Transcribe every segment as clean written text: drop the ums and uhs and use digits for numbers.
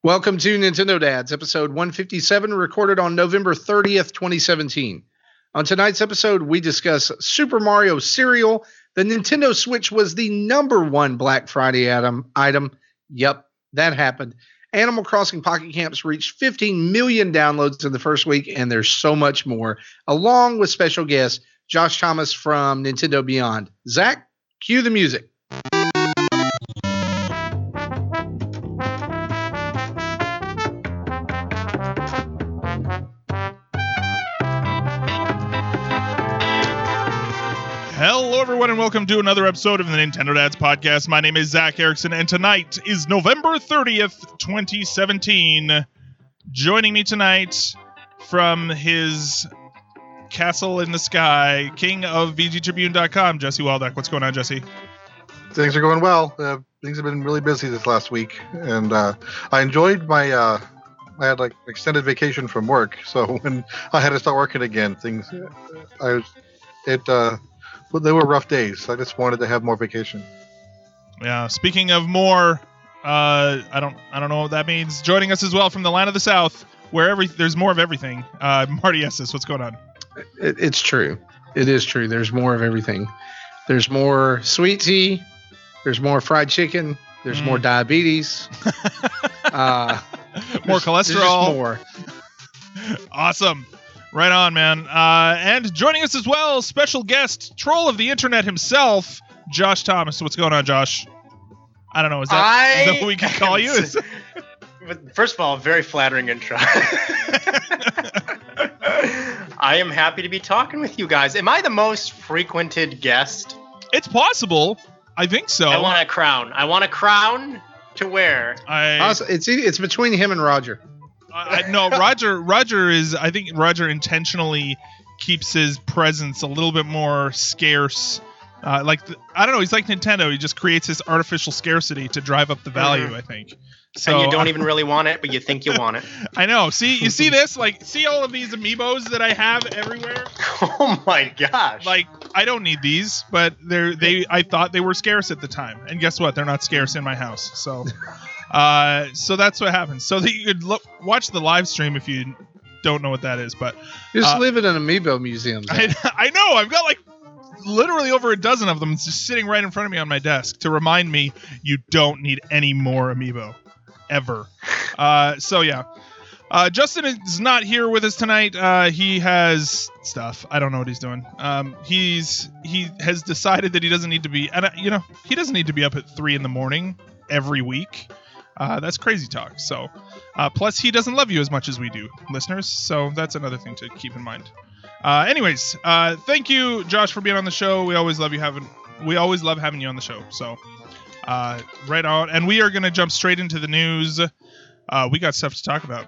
Welcome to Nintendo Dads, episode 157, recorded on November 30th, 2017. On tonight's episode, we discuss Super Mario Cereal. The Nintendo Switch was the #1 Black Friday item. Yep, that happened. Animal Crossing Pocket Camps reached 15 million downloads in the first week, and there's so much more, along with special guest Josh Thomas from Nintendo Beyond. Zach, cue the music. Hello, everyone, and welcome to another episode of the Nintendo Dads Podcast. My name is Zach Erickson, and tonight is November 30th, 2017. Joining me tonight from his castle in the sky, king of VGTribune.com, Jesse Waldeck. What's going on, Jesse? Things are going well. Things have been really busy this last week, and I enjoyed my I had like extended vacation from work, so when I had to start working again, they were rough days. I just wanted to have more vacation. Yeah. Speaking of more, I don't know what that means. Joining us as well from the land of the South, where there's more of everything. Marty Estes, what's going on? It's true. It is true. There's more of everything. There's more sweet tea. There's more fried chicken. There's more diabetes. More cholesterol. There's more. Awesome. Right on, man. And joining us as well, special guest, troll of the internet himself, Josh Thomas. What's going on, Josh? I don't know. Is that what we can call you? First of all, very flattering intro. I am happy to be talking with you guys. Am I the most frequented guest? It's possible. I think so. I want a crown. I want a crown to wear. It's between him and Roger. No, Roger is. I think Roger intentionally keeps his presence a little bit more scarce. I don't know. He's like Nintendo. He just creates this artificial scarcity to drive up the value. I think. So, and you don't even really want it, but you think you want it. I know. See, you see this? See all of these amiibos that I have everywhere? Oh my gosh! I don't need these, but I thought they were scarce at the time, and guess what? They're not scarce in my house. So. So that's what happens. So that you could watch the live stream if you don't know what that is, but you just live in an amiibo museum. I know. I've got literally over a dozen of them just sitting right in front of me on my desk to remind me you don't need any more amiibo ever. So yeah. Justin is not here with us tonight. He has stuff. I don't know what he's doing. He has decided that he doesn't need to be, and he doesn't need to be up at 3 a.m. every week. That's crazy talk. So, plus he doesn't love you as much as we do, listeners. So that's another thing to keep in mind. Anyways, thank you, Josh, for being on the show. We always love having you on the show. So, right on. And we are going to jump straight into the news. We got stuff to talk about.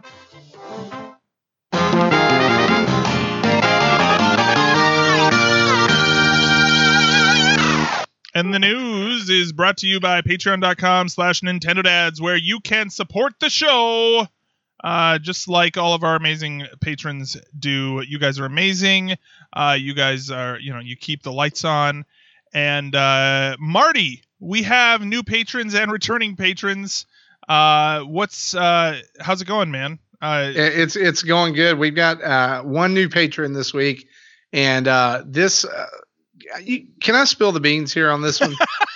And the news is brought to you by patreon.com/NintendoDads, where you can support the show, just like all of our amazing patrons do. You guys are amazing. You guys are, you keep the lights on. And Marty, we have new patrons and returning patrons. How's it going, man? It's going good. We've got one new patron this week, and this. Can I spill the beans here on this one?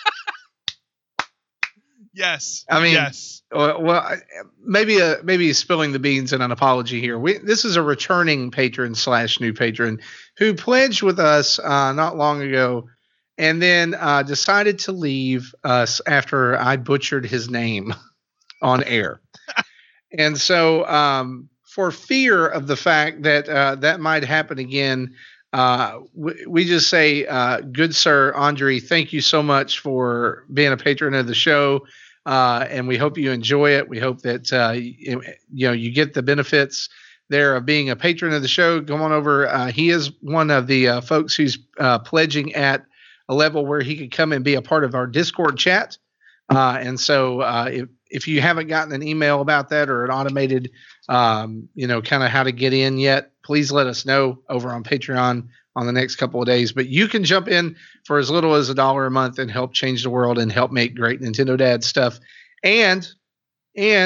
Yes. I mean, yes. Well, maybe spilling the beans and an apology here. This is a returning patron / new patron who pledged with us not long ago, and then decided to leave us after I butchered his name on air. And so, for fear of the fact that that might happen again. We just say, good sir, Andre, thank you so much for being a patron of the show. And we hope you enjoy it. We hope that, you get the benefits there of being a patron of the show. Go on over. He is one of the folks who's pledging at a level where he could come and be a part of our Discord chat. And so if you haven't gotten an email about that or an automated, kind of how to get in yet, please let us know over on Patreon on the next couple of days. But you can jump in for as little as $1 a month and help change the world and help make great Nintendo Dad stuff. And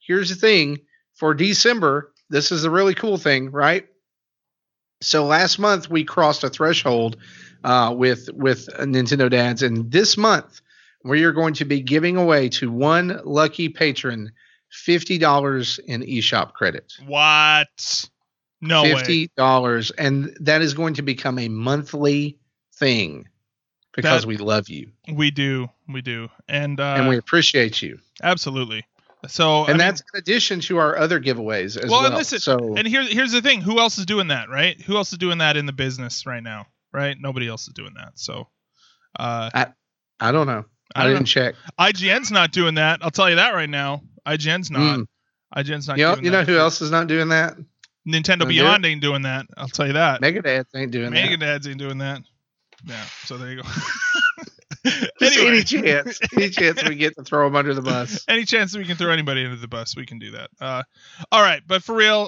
here's the thing. For December, this is the really cool thing, right? So last month we crossed a threshold with Nintendo Dads, and this month we are going to be giving away to one lucky patron $50 in eShop credit. What? No way. $50, and that is going to become a monthly thing because we love you. We do, and we appreciate you. Absolutely. So, that's in addition to our other giveaways as well. And listen, and here's the thing: who else is doing that, right? Who else is doing that in the business right now, right? Nobody else is doing that. So, I don't know. I didn't check. IGN's not doing that. I'll tell you that right now. IGN's not. IGN's not. You know who else is not doing that? Nintendo Beyond ain't doing that. I'll tell you that. Megadads ain't doing that. Megadads ain't doing that. Yeah. So there you go. Anyway. Any chance we get to throw them under the bus. Any chance that we can throw anybody under the bus, we can do that. All right, but for real,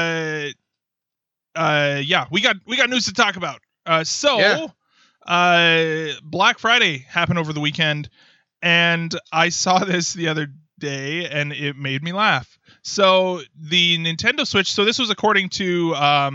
yeah, we got news to talk about. Black Friday happened over the weekend, and I saw this the other day, and it made me laugh. So the Nintendo Switch. So this was according to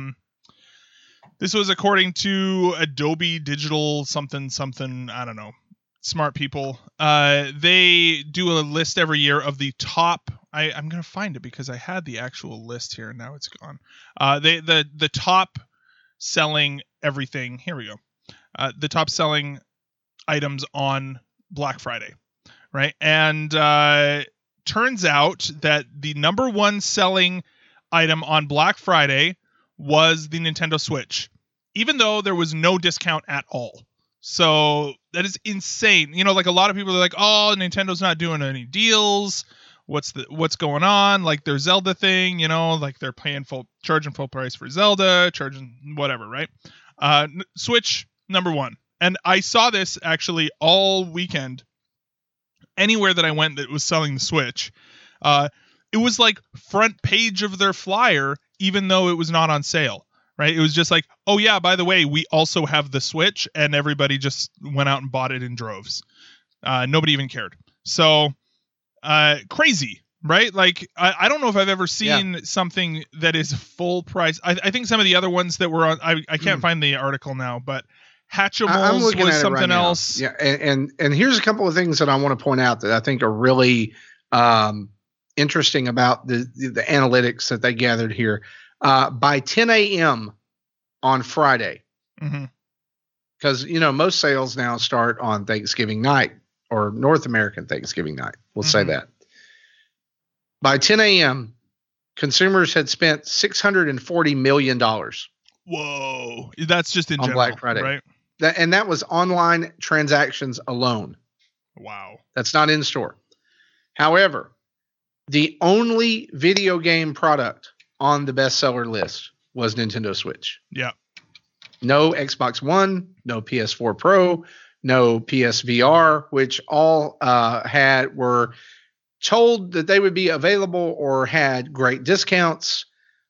Adobe Digital something. I don't know. Smart people. They do a list every year of the top. I'm gonna find it because I had the actual list here and now it's gone. The top selling everything. Here we go. The top selling items on Black Friday, right? And turns out that the number one selling item on Black Friday was the Nintendo Switch, even though there was no discount at all. So that is insane. You know, like a lot of people are like, "Oh, Nintendo's not doing any deals. What's going on?" Like their Zelda thing, you know, like they're charging full price for Zelda, charging whatever, right? Switch number one. And I saw this actually all weekend. Anywhere that I went that was selling the Switch, it was like front page of their flyer, even though it was not on sale, right? It was just like, oh yeah, by the way, we also have the Switch, and everybody just went out and bought it in droves. Nobody even cared. So crazy, right? Like I don't know if I've ever seen something that is full price. I think some of the other ones that were on, I can't find the article now, but Hatchimals was something else. Yeah, and here's a couple of things that I want to point out that I think are really interesting about the analytics that they gathered here. By 10 a.m. on Friday, because most sales now start on Thanksgiving night or North American Thanksgiving night. We'll say that. By 10 a.m., consumers had spent $640 million. Whoa, that's just in on general, Black Friday, right? That was online transactions alone. Wow. That's not in store. However, the only video game product on the bestseller list was Nintendo Switch. Yeah. No Xbox One, no PS4 Pro, no PSVR, which all were told that they would be available or had great discounts.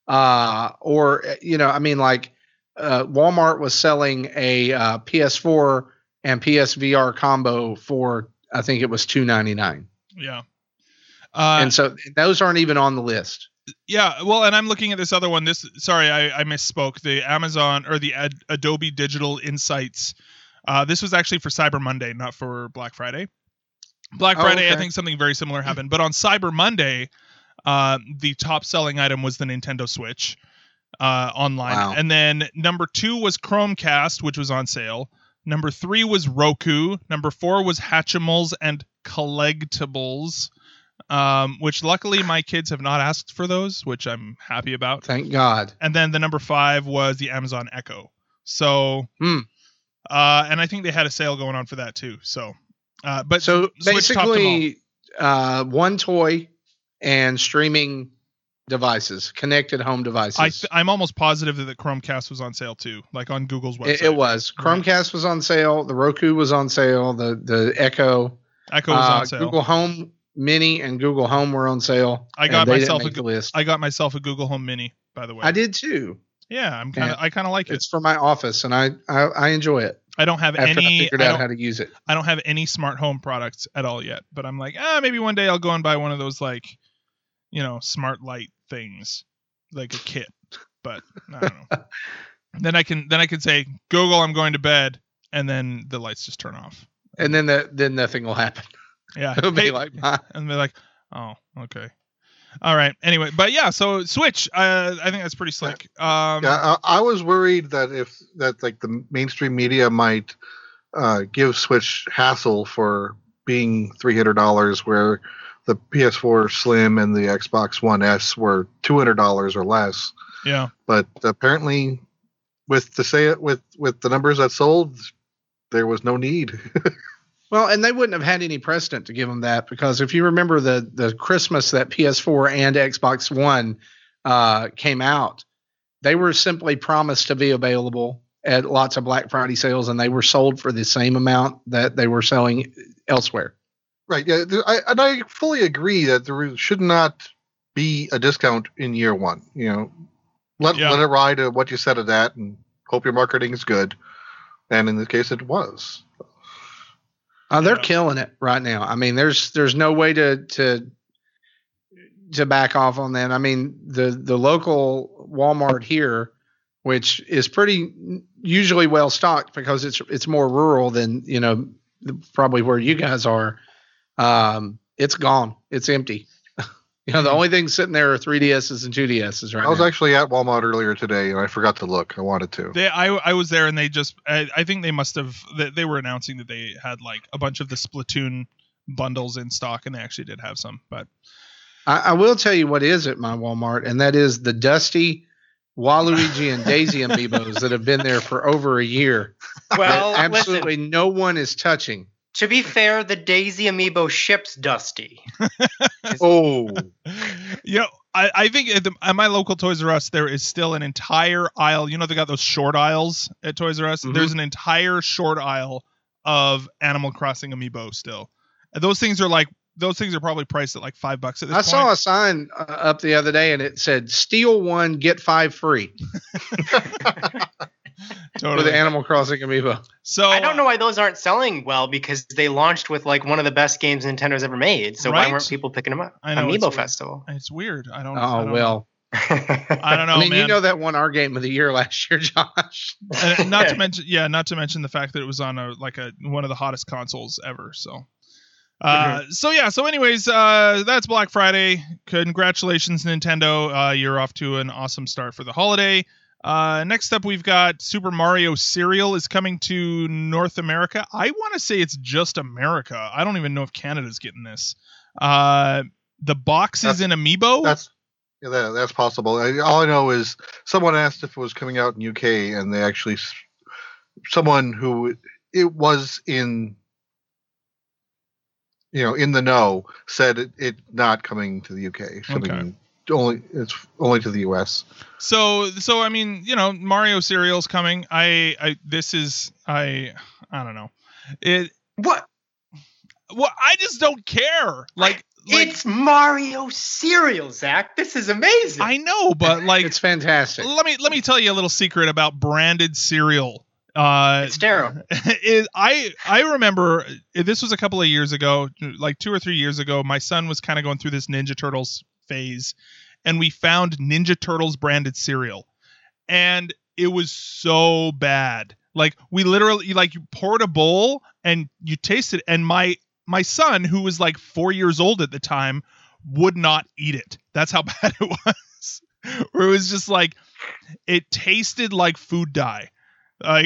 Walmart was selling a PS4 and PSVR combo for, I think it was $299. Yeah. And so those aren't even on the list. Yeah. Well, and I'm looking at this other one. I misspoke. The Amazon or the Adobe Digital Insights. This was actually for Cyber Monday, not for Black Friday. Black Friday, okay. I think something very similar happened. But on Cyber Monday, the top selling item was the Nintendo Switch online. Wow. And then number 2 was Chromecast, which was on sale. Number 3 was Roku. Number 4 was Hatchimals and Collectibles, which luckily my kids have not asked for those, which I'm happy about. Thank God. And then the number 5 was the Amazon Echo. So, and I think they had a sale going on for that too. So, so basically, one toy and streaming devices, connected home devices. I'm almost positive that the Chromecast was on sale too, like on Google's website. It was. Chromecast was on sale. The Roku was on sale. The Echo was on sale. Google Home Mini and Google Home were on sale. I got myself a Google Home Mini, by the way. I did too. Yeah, I kind of like it. It's for my office, and I enjoy it. I don't have after I figured out how to use it. I don't have any smart home products at all yet, but I'm like, maybe one day I'll go and buy one of those, like, smart light things, like a kit. But I don't know. Then I can say, Google, I'm going to bed, and then the lights just turn off. And then nothing will happen. Yeah. It'll be like, and they're like, oh, okay. All right. Anyway, but yeah, so Switch, I think that's pretty slick. I was worried that the mainstream media might give Switch hassle for being $300, where the PS4 Slim and the Xbox One S were $200 or less. Yeah. But apparently, with the numbers that sold, there was no need. Well, and they wouldn't have had any precedent to give them that, because if you remember the Christmas that PS4 and Xbox One came out, they were simply promised to be available at lots of Black Friday sales, and they were sold for the same amount that they were selling elsewhere. Right. Yeah. I fully agree that there should not be a discount in year one. Let it ride at what you said of that, and hope your marketing is good. And in this case, it was. They're killing it right now. I mean, there's no way to back off on that. I mean, the local Walmart here, which is pretty usually well stocked because it's more rural than probably where you guys are. It's gone. It's empty. The only thing sitting there are 3DSs and 2DSs right now. I was actually at Walmart earlier today, and I forgot to look. I wanted to. I was there, and they just I think they must have they were announcing that they had like a bunch of the Splatoon bundles in stock, and they actually did have some. But I will tell you what is at my Walmart, and that is the dusty Waluigi and Daisy amiibos that have been there for over a year. Well, absolutely no one is touching. To be fair, the Daisy amiibo ships Dusty. Oh. I think at my local Toys R Us, there is still an entire aisle. They got those short aisles at Toys R Us. Mm-hmm. There's an entire short aisle of Animal Crossing amiibo still. Those things are probably priced at like $5 at this point. I saw a sign up the other day, and it said, "Steal one, get 5 free." Totally. With the Animal Crossing amiibo. So I don't know why those aren't selling well, because they launched with like one of the best games Nintendo's ever made. So why weren't people picking them up? Amiibo Festival. It's weird. I don't know. I don't know. I mean, man. that won our game of the year last year, Josh. And not to mention the fact that it was on one of the hottest consoles ever. So. So anyways, that's Black Friday. Congratulations, Nintendo. You're off to an awesome start for the holiday. Next up, we've got Super Mario Cereal is coming to North America. I want to say it's just America. I don't even know if Canada's getting this. The box is in Amiibo. That's possible. All I know is someone asked if it was coming out in UK, and they actually, someone who it was in the know said it not coming to the UK. Okay. It's only to the US. So I mean, Mario Cereal's coming. I don't know. What? Well, I just don't care. Like it's Mario Cereal, Zach. This is amazing. I know, but it's fantastic. Let me tell you a little secret about branded cereal. It's terrible. I remember this was a couple of years ago, like 2 or 3 years ago. My son was kind of going through this Ninja Turtles phase, and we found Ninja Turtles branded cereal, and it was so bad. Like we literally, you poured a bowl and you tasted, and my son, who was like 4 years old at the time, would not eat it. That's how bad it was. Where it was just like, it tasted like food dye. Like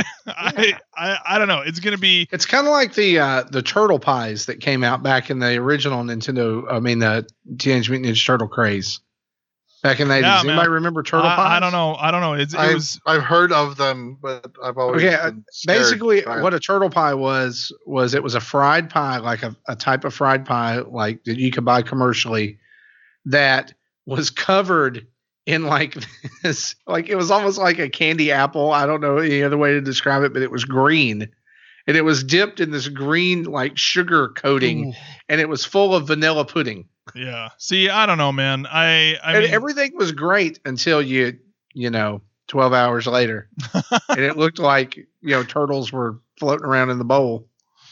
I don't know. It's gonna be. It's kind of like the turtle pies that came out back in the original Nintendo. I mean, the Teenage Mutant Ninja Turtle craze back in the 80s. Yeah, anybody remember turtle pies? I don't know. I've heard of them, but I've always been scared. Basically what a turtle pie was it was a fried pie, like a type of fried pie like that you could buy commercially, that was covered in like this, like it was almost like a candy apple. I don't know any other way to describe it, but it was green, and it was dipped in this green like sugar coating. Ooh. And it was full of vanilla pudding. Yeah. See, I don't know, man. I mean, everything was great until 12 hours later, and it looked like turtles were floating around in the bowl.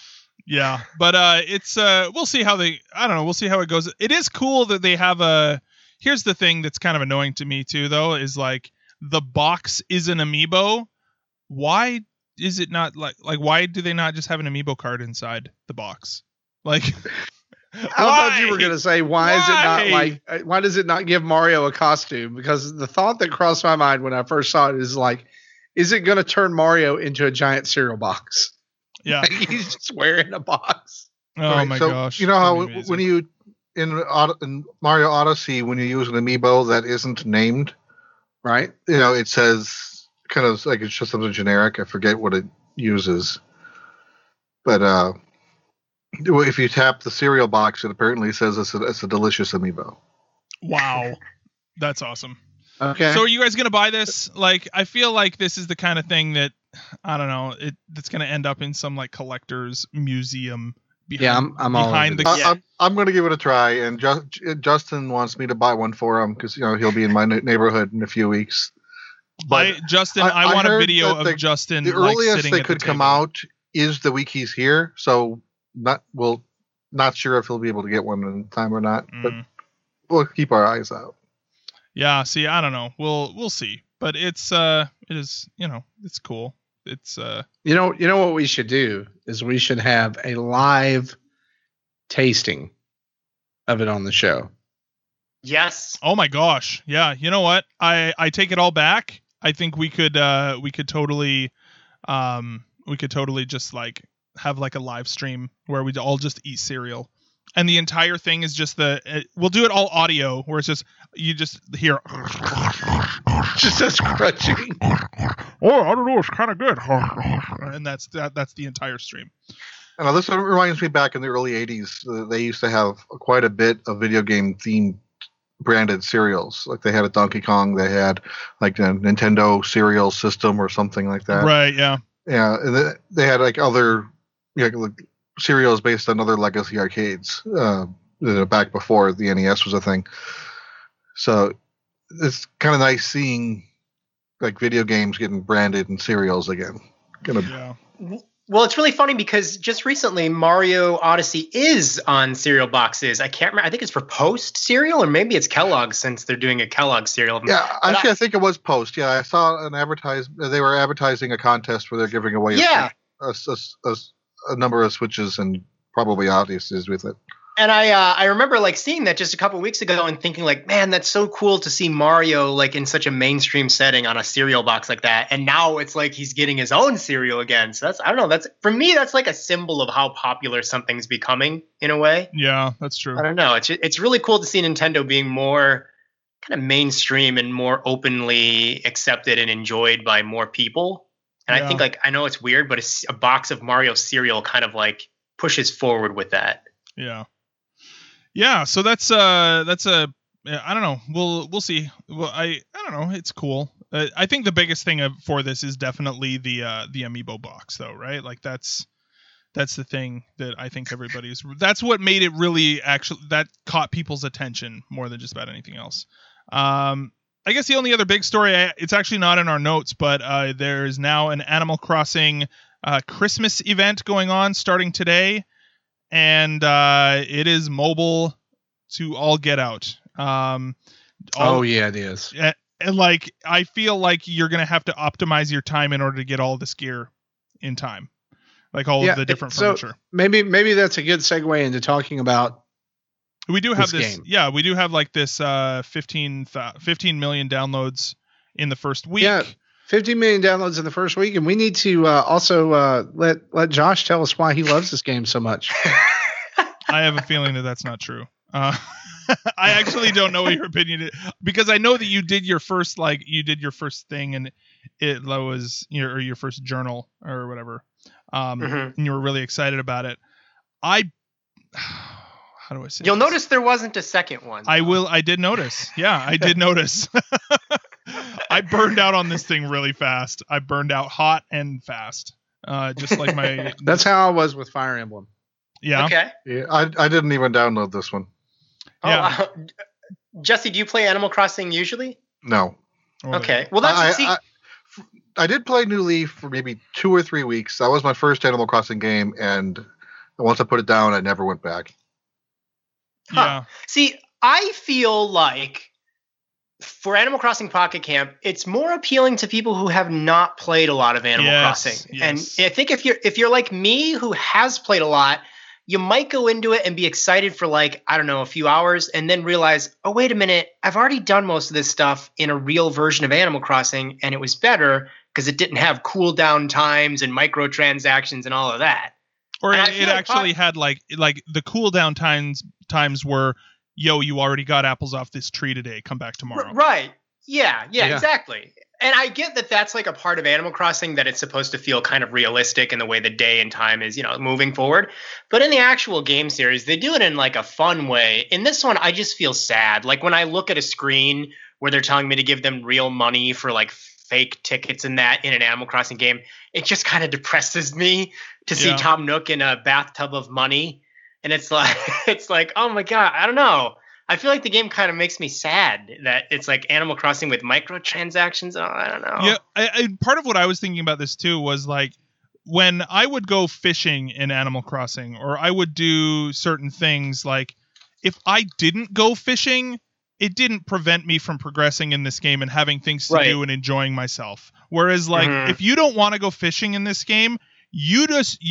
Yeah, but it's we'll see how we'll see how it goes. It is cool that they have here's the thing that's kind of annoying to me too, though, is like the box is an amiibo. Why is it not like why do they not just have an amiibo card inside the box? Like, I thought you were going to say, why does it not give Mario a costume? Because the thought that crossed my mind when I first saw it is like, is it going to turn Mario into a giant cereal box? Yeah. Like he's just wearing a box. Oh my gosh. You know how when you, in Mario Odyssey, when you use an amiibo that isn't named, right? You know, it says kind of like it's just something generic. I forget what it uses. But if you tap the cereal box, it apparently says it's a delicious amiibo. Wow. That's awesome. Okay. So are you guys going to buy this? Like, I feel like this is the kind of thing that, I don't know, that's going to end up in some like collector's museum behind, I'm going to give it a try, and Justin wants me to buy one for him because he'll be in my neighborhood in a few weeks. But I want a video of Justin. The earliest sitting they at could the come out is the week he's here, so not sure if he'll be able to get one in time or not, but we'll keep our eyes out. Yeah, see, I don't know. We'll see. But it is, it's cool. It's you know what we should do is we should have a live tasting of it on the show. Yes. Oh my gosh. Yeah, you know what? I take it all back. I think we could totally just like have like a live stream where we all just eat cereal. And the entire thing is just we'll do it all audio, where it's just you just hear just us crunching. Oh, I don't know, it's kind of good. And that's the entire stream. I know this reminds me back in the early '80s. They used to have quite a bit of video game themed branded cereals. Like they had a Donkey Kong, they had like a Nintendo cereal system or something like that. Right. Yeah. Yeah. And they had like other cereals based on other legacy arcades back before the NES was a thing. So it's kind of nice seeing like video games getting branded in cereals again. Yeah. Well, it's really funny because just recently Mario Odyssey is on cereal boxes. I can't remember. I think it's for Post cereal, or maybe it's Kellogg's since they're doing a Kellogg cereal. Yeah, actually, I think it was Post. Yeah, I saw an advertisement. They were advertising a contest where they're giving away a number of Switches and probably Odysseys with it. And I remember like seeing that just a couple weeks ago and thinking like, man, that's so cool to see Mario like in such a mainstream setting on a cereal box like that. And now it's like he's getting his own cereal again. So I don't know. For me, that's like a symbol of how popular something's becoming in a way. Yeah, that's true. I don't know. It's really cool to see Nintendo being more kind of mainstream and more openly accepted and enjoyed by more people. And I think like, I know it's weird, but a box of Mario cereal kind of like pushes forward with that. Yeah. Yeah, so that's I don't know. We'll see. Well, I don't know. It's cool. I think the biggest thing for this is definitely the amiibo box, though, right? Like that's the thing that I think that's what made it really that caught people's attention more than just about anything else. I guess the only other big story, it's actually not in our notes, but there is now an Animal Crossing Christmas event going on starting today. And it is mobile to all get out. It is. And like, I feel like you're going to have to optimize your time in order to get all this gear in time. Like all of the different furniture. So maybe that's a good segue into talking about. We do have this game. Yeah, we do have like this 15 million downloads in the first week. Yeah. 50 million downloads in the first week, and we need to also let Josh tell us why he loves this game so much. I have a feeling that that's not true. I actually don't know what your opinion is, because I know that you did your first thing, and it was your first journal or whatever, and you were really excited about it. How do I say? You'll notice there wasn't a second one. I did notice. Yeah, I did notice. I burned out on this thing really fast. I burned out hot and fast. Just like my. That's how I was with Fire Emblem. Yeah. Okay. Yeah, I didn't even download this one. Yeah. Jesse, do you play Animal Crossing usually? No. Okay. Well, I did play New Leaf for maybe 2 or 3 weeks. That was my first Animal Crossing game, and And once I put it down, I never went back. Yeah. See, I feel like for Animal Crossing Pocket Camp, it's more appealing to people who have not played a lot of Animal Crossing. Yes. And I think if you're like me, who has played a lot, you might go into it and be excited for like, I don't know, a few hours and then realize, oh, wait a minute, I've already done most of this stuff in a real version of Animal Crossing, and it was better because it didn't have cooldown times and microtransactions and all of that. Or And I it feel like actually had like the cooldown times were, yo, you already got apples off this tree today. Come back tomorrow. Right. Yeah, Yeah. exactly. And I get that that's like a part of Animal Crossing, that it's supposed to feel kind of realistic in the way the day and time is, moving forward. But in the actual game series, they do it in like a fun way. In this one, I just feel sad. Like when I look at a screen where they're telling me to give them real money for like fake tickets and that in an Animal Crossing game, it just kind of depresses me to see Yeah. Tom Nook in a bathtub of money. And it's like, oh my God, I don't know. I feel like the game kind of makes me sad that it's like Animal Crossing with microtransactions. Oh, I don't know. Yeah, I part of what I was thinking about this too was like when I would go fishing in Animal Crossing, or I would do certain things, like if I didn't go fishing, it didn't prevent me from progressing in this game and having things to Right. do and enjoying myself. Whereas like Mhm. if you don't want to go fishing in this game, you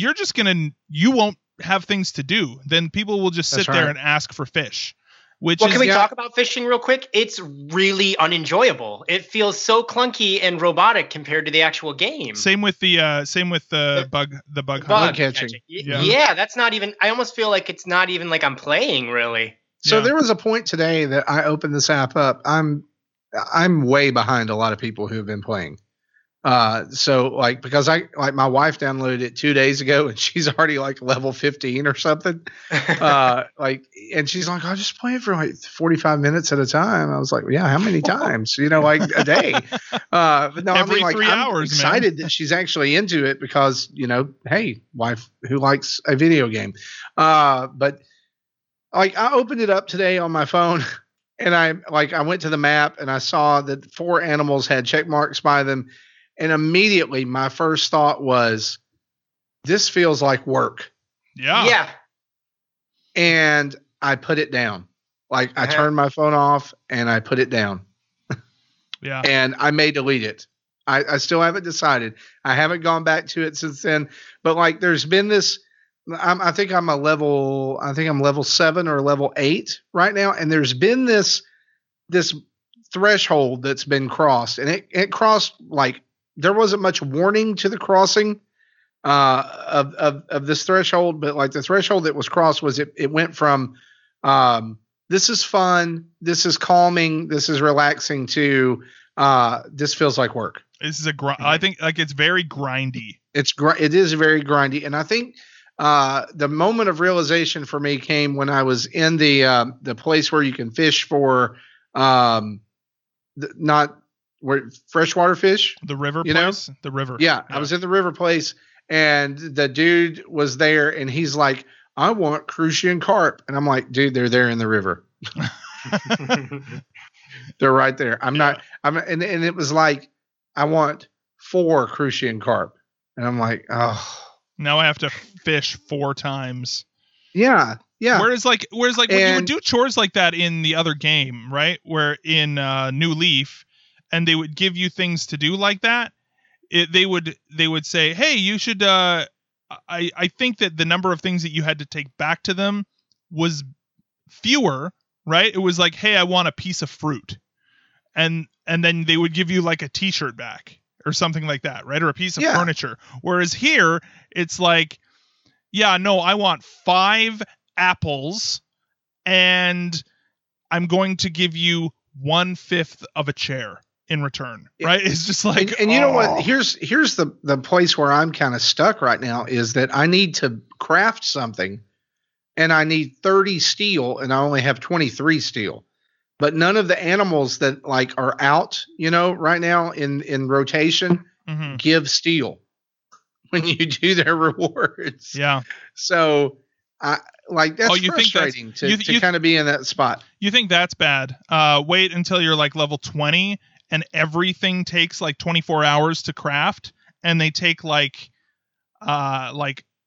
won't have things to do. Then people will just sit That's there right. and ask for fish. Which Well, is can we yeah. talk about fishing real quick? It's really unenjoyable. It feels so clunky and robotic compared to the actual game. same with the bug Bug hunt. catching. Yeah. Yeah, that's not even. I almost feel like it's not even like I'm playing really. So Yeah. there was a point today that I opened this app up. I'm way behind a lot of people who have been playing. So like because my wife downloaded it 2 days ago and she's already like level 15 or something. And she's like, I just play it for like 45 minutes at a time. I was like, yeah, how many times? Like a day. But no, Every I mean, 3 I'm hours, man. excited that she's actually into it because, hey, wife who likes a video game. But like I opened it up today on my phone and I went to the map and I saw that 4 animals had check marks by them. And immediately my first thought was, this feels like work. Yeah. Yeah. And I put it down. Like I Uh-huh. turned my phone off and I put it down Yeah. and I may delete it. I still haven't decided. I haven't gone back to it since then, but like there's been this, I think I'm level 7 or level 8 right now. And there's been this threshold that's been crossed and it crossed like, there wasn't much warning to the crossing of this threshold, but like the threshold that was crossed was it went from this is fun, this is calming, this is relaxing to this feels like work. This is I think like it's very grindy. It is very grindy, and I think the moment of realization for me came when I was in the place where you can fish for not where freshwater fish. The river You know? place, the river. Yeah, I was in the river place, and the dude was there, and he's like, "I want crucian carp," and I'm like, "Dude, they're there in the river. They're right there. And it was like, I want 4 crucian carp, and I'm like, oh, Now I have to fish 4 times. yeah. Whereas like when you would And- do chores like that in the other game, right? Where in New Leaf, and they would give you things to do like that. They would say, hey, you should. I think that the number of things that you had to take back to them was fewer, right? It was like, hey, I want a piece of fruit, and then they would give you like a T-shirt back or something like that, right? Or a piece of Yeah. furniture. Whereas here, it's like, yeah, no, I want 5 apples, and I'm going to give you 1/5 of a chair in return, right? It's just like, and you know oh. what? Here's the place where I'm kind of stuck right now is that I need to craft something, and I need 30 steel, and I only have 23 steel. But none of the animals that like are out, right now in rotation Mhm. give steel when you do their rewards. Yeah. So I like that's Oh, you think that's- frustrating you- to you- kind of be in that spot. You think that's bad? Wait until you're like level 20 and everything takes like 24 hours to craft, and they take like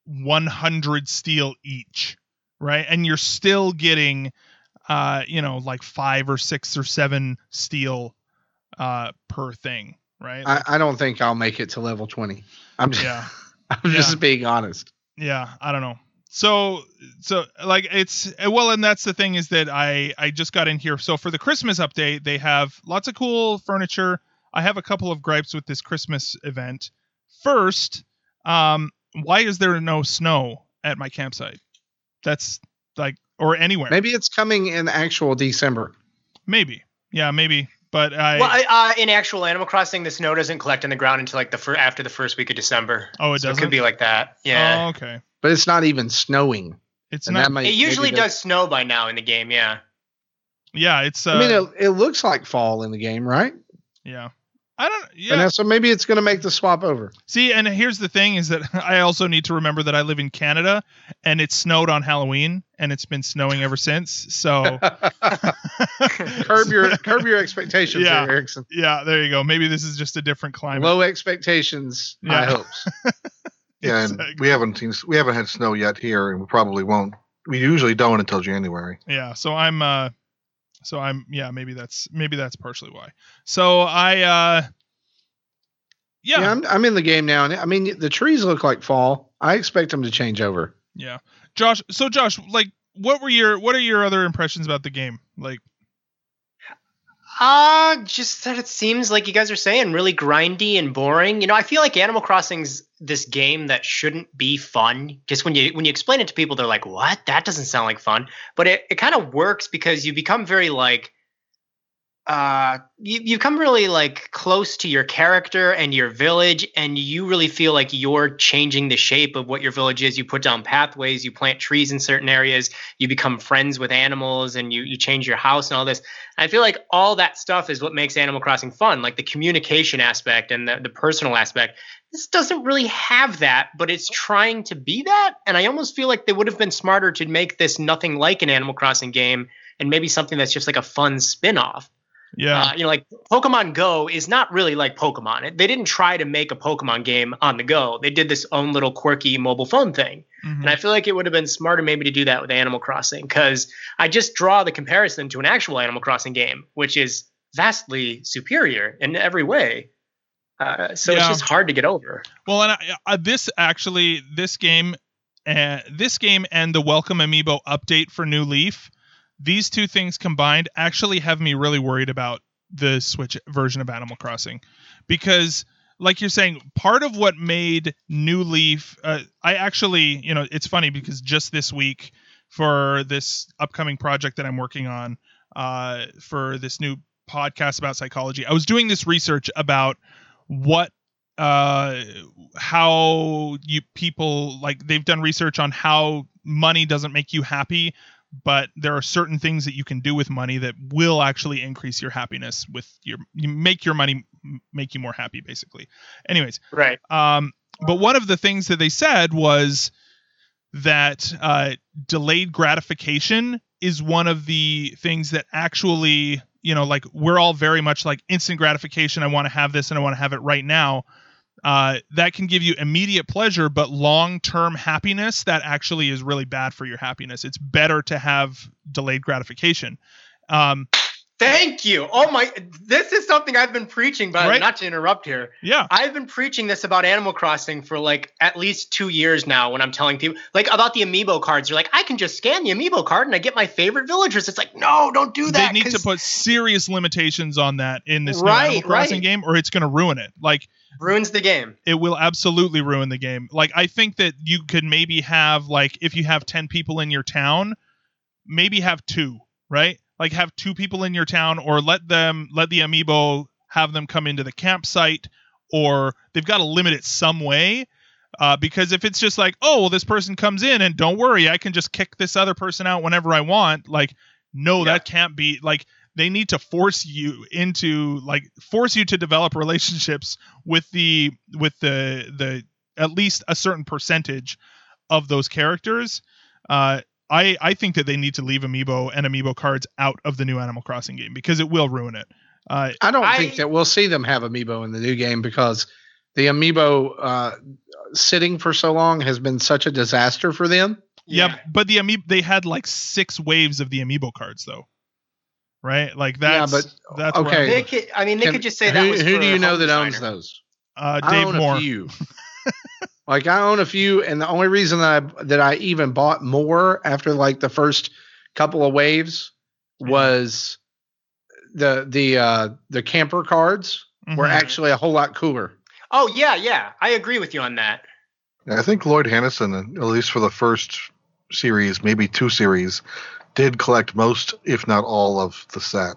100 steel each, right? And you're still getting, like 5 or 6 or 7 steel per thing, right? I don't think I'll make it to level 20. I'm just being honest. Yeah, I don't know. So like and that's the thing is that I just got in here. So for the Christmas update, they have lots of cool furniture. I have a couple of gripes with this Christmas event. First, why is there no snow at my campsite? That's like, or anywhere. Maybe it's coming in actual December. Maybe. Yeah, maybe. But in actual Animal Crossing, the snow doesn't collect in the ground until like after the first week of December. Oh, it doesn't? It could be like that. Yeah. Oh, okay. But it's not even snowing. It's not. It usually does snow by now in the game. Yeah. Yeah, it's. I mean, it looks like fall in the game, right? Yeah. I don't. Yeah. And so maybe it's going to make the swap over. See, and here's the thing: is that I also need to remember that I live in Canada, and it snowed on Halloween, and it's been snowing ever since. So curb your expectations, yeah. there, Erickson. Yeah, there you go. Maybe this is just a different climate. Low expectations. Yeah. I hope. Yeah, Exactly. and we haven't had snow yet here, and we probably won't. We usually don't until January. Yeah, so I'm maybe that's partially why. So I'm in the game now, and I mean the trees look like fall. I expect them to change over. Yeah. Josh, like what are your other impressions about the game? Like just that it seems like you guys are saying really grindy and boring. You know, I feel like Animal Crossing's this game that shouldn't be fun. Just when you explain it to people, they're like, "What? That doesn't sound like fun." But it kind of works because you become very like you come really like close to your character and your village, and you really feel like you're changing the shape of what your village is. You put down pathways, you plant trees in certain areas, you become friends with animals, and you change your house and all this. And I feel like all that stuff is what makes Animal Crossing fun, like the communication aspect and the personal aspect. This doesn't really have that, but it's trying to be that. And I almost feel like they would have been smarter to make this nothing like an Animal Crossing game and maybe something that's just like a fun spin-off. Yeah. Like Pokemon Go is not really like Pokemon. They didn't try to make a Pokemon game on the go. They did this own little quirky mobile phone thing. Mm-hmm. And I feel like it would have been smarter maybe to do that with Animal Crossing, because I just draw the comparison to an actual Animal Crossing game, which is vastly superior in every way. It's just hard to get over. Well, and this game and the Welcome Amiibo update for New Leaf, these two things combined actually have me really worried about the Switch version of Animal Crossing, because like you're saying, part of what made New Leaf, I actually, it's funny because just this week for this upcoming project that I'm working on for this new podcast about psychology, I was doing this research about how people, like, they've done research on how money doesn't make you happy, but there are certain things that you can do with money that will actually increase your happiness you make your money make you more happy, basically. Anyways. Right. But one of the things that they said was that delayed gratification is one of the things that actually, like, we're all very much like instant gratification. I want to have this and I want to have it right now. That can give you immediate pleasure, but long-term happiness, that actually is really bad for your happiness. It's better to have delayed gratification. Thank you. Oh my, this is something I've been preaching, but right? Not to interrupt here. Yeah. I've been preaching this about Animal Crossing for like at least 2 years now, when I'm telling people like about the amiibo cards. You're like, I can just scan the amiibo card and I get my favorite villagers. It's like, no, don't do that. They need to put serious limitations on that in this new Animal Crossing game, or it's going to ruin it. Like, ruins the game. It will absolutely ruin the game. Like, I think that you could maybe have, like, if you have 10 people in your town, maybe have 2, right? Like, have 2 people in your town, or let the amiibo have them come into the campsite, or they've got to limit it some way. Because if it's just like, oh, well, this person comes in and don't worry, I can just kick this other person out whenever I want. Like, no, that can't be. Like, they need to force you to develop relationships with the at least a certain percentage of those characters. I think that they need to leave amiibo and amiibo cards out of the new Animal Crossing game, because it will ruin it. I don't think that we'll see them have amiibo in the new game, because the amiibo sitting for so long has been such a disaster for them. Yeah, but the they had like 6 waves of the amiibo cards though. Right? Like that's that's okay. They could just say that was who for do you a know home that owns designer. those? Dave I own Moore. a few. Like I own a few, and the only reason that I even bought more after like the first couple of waves was the camper cards were actually a whole lot cooler. Oh yeah, I agree with you on that. I think Lloyd Hannison, at least for the first series, maybe 2 series, did collect most, if not all, of the set.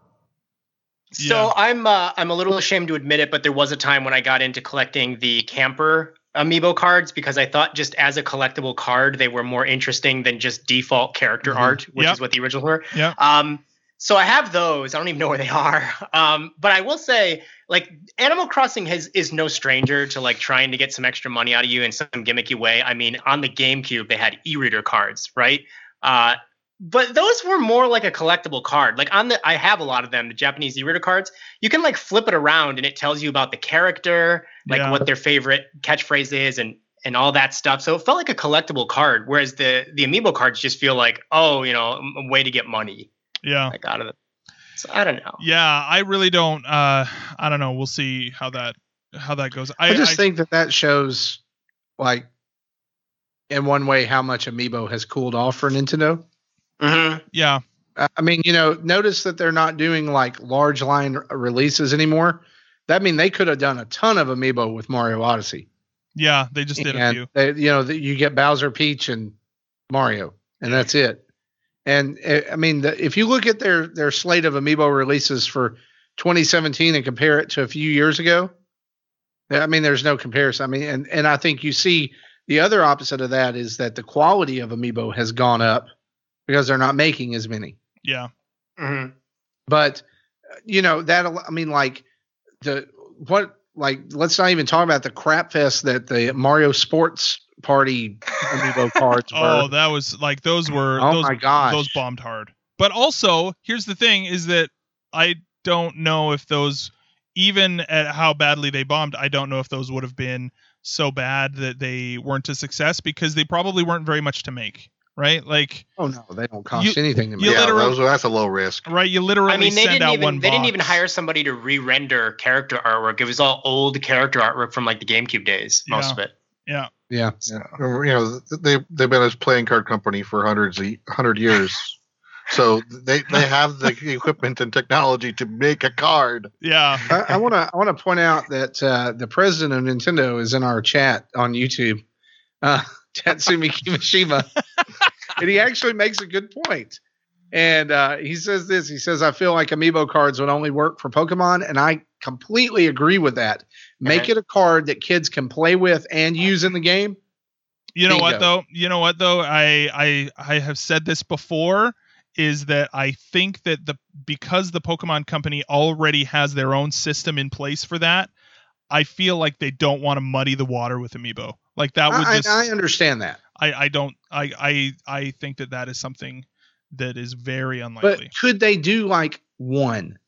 So I'm a little ashamed to admit it, but there was a time when I got into collecting the camper amiibo cards because I thought just as a collectible card they were more interesting than just default character art, which is what the originals were. Yeah. So I have those. I don't even know where they are. But I will say, like, Animal Crossing is no stranger to like trying to get some extra money out of you in some gimmicky way. I mean, on the GameCube they had e-reader cards, right? But those were more like a collectible card. Like I have a lot of them, the Japanese e-reader cards. You can like flip it around and it tells you about the character, like what their favorite catchphrase is and all that stuff. So it felt like a collectible card, whereas the amiibo cards just feel like, a way to get money. Yeah. Like out of it. So I don't know. Yeah, I really don't I don't know. We'll see how that goes. I just think that shows like in one way how much amiibo has cooled off for Nintendo. Mm-hmm. Yeah. I mean, notice that they're not doing like large line releases anymore. That mean they could have done a ton of amiibo with Mario Odyssey. Yeah, they just did a few. You get Bowser, Peach, and Mario, and that's it. And I mean, if you look at their slate of amiibo releases for 2017 and compare it to a few years ago, I mean, there's no comparison. I mean, and I think you see the other opposite of that is that the quality of amiibo has gone up because they're not making as many. Yeah. Mm-hmm. But let's not even talk about the crap fest that the Mario Sports Party amiibo cards were. Oh, that was like those were. Oh my gosh, those bombed hard. But also, here's the thing: is that I don't know if those, even at how badly they bombed, I don't know if those would have been so bad that they weren't a success because they probably weren't very much to make. Right? Like, oh no, they don't cost anything to make. Yeah, that's a low risk. Right? You literally send out one box. They didn't even hire somebody to re-render character artwork. It was all old character artwork from like the GameCube days, most of it. Yeah. Yeah. They've been a playing card company for 100 years. So they have the equipment and technology to make a card. Yeah. I want to point out that the president of Nintendo is in our chat on YouTube. Tatsumi Kimishima, and he actually makes a good point. And he says this. He says, "I feel like amiibo cards would only work for Pokemon," and I completely agree with that. Make it a card that kids can play with and use in the game. You know what though? I have said this before. Is that I think that because the Pokemon Company already has their own system in place for that, I feel like they don't want to muddy the water with amiibo. Like that would I understand that. I think that is something that is very unlikely. But could they do like one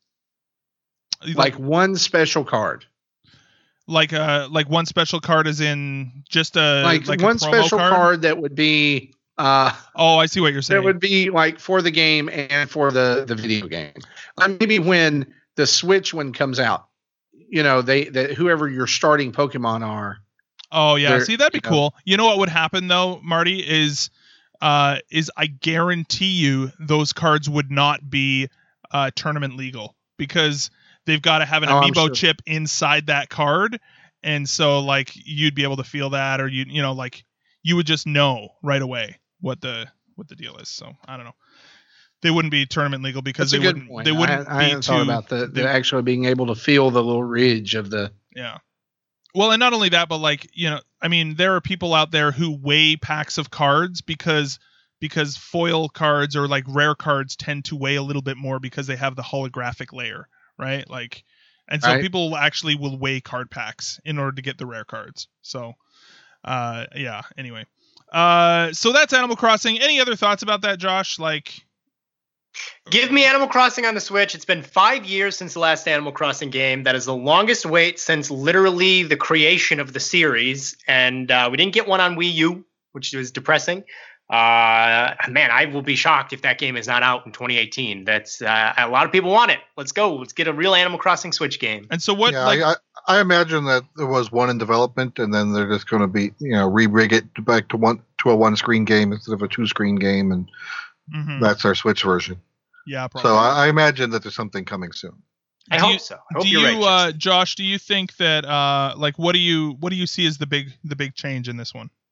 special card? Like one special card is in just like one a special card that would be I see what you're saying. That would be like for the game and for the video game. Maybe when the Switch one comes out, whoever your starting Pokemon are. Oh yeah, see that'd be cool. You know what would happen though, Marty, is I guarantee you those cards would not be tournament legal because they've got to have an amiibo chip inside that card, and so like you'd be able to feel that, or you would just know right away what the deal is. So I don't know. They wouldn't be tournament legal because I hadn't thought about the actually being able to feel the little ridge of the. Yeah. Well, and not only that, but like, I mean, there are people out there who weigh packs of cards because foil cards or like rare cards tend to weigh a little bit more because they have the holographic layer, right? Like, and so people actually will weigh card packs in order to get the rare cards. So, yeah, anyway. So that's Animal Crossing. Any other thoughts about that, Josh? Like, Give me Animal Crossing on the Switch. It's been 5 years since the last Animal Crossing game. That is the longest wait since literally the creation of the series. And we didn't get one on Wii U, which was depressing. Man, I will be shocked if that game is not out in 2018. That's a lot of people want it. Let's go. Let's get a real Animal Crossing Switch game. And so what? Yeah, I imagine that there was one in development, and then they're just going to be, re-rig it back to a one-screen game instead of a two-screen game, and that's our Switch version. Yeah, probably. So I imagine that there's something coming soon. I hope so. I hope you're right, Josh? Do you think that what do you see as the big change in this one?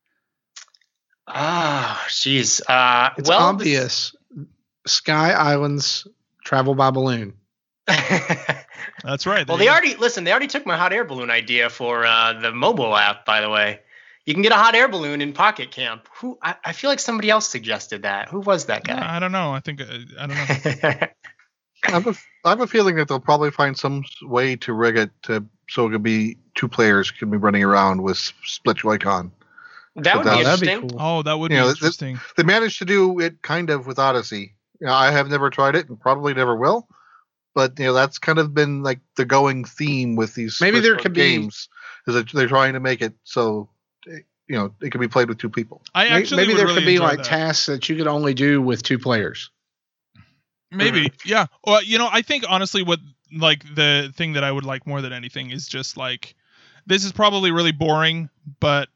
Oh, jeez. It's obvious. Sky Islands travel by balloon. That's right. Well, they already took my hot air balloon idea for the mobile app, by the way. You can get a hot air balloon in Pocket Camp. I feel like somebody else suggested that. Who was that guy? I don't know. I don't know. I have a feeling that they'll probably find some way to rig it so it could be two players could be running around with split Joy-Con. That would be interesting. Cool. Oh, that would be interesting. They managed to do it kind of with Odyssey. I have never tried it and probably never will. But that's kind of been like the going theme with these games, is that they're trying to make it so it can be played with two people. Maybe there could be like that. tasks that you could only do with two players. Maybe, yeah. Well, I think honestly, what like the thing that I would like more than anything is just like, this is probably really boring, but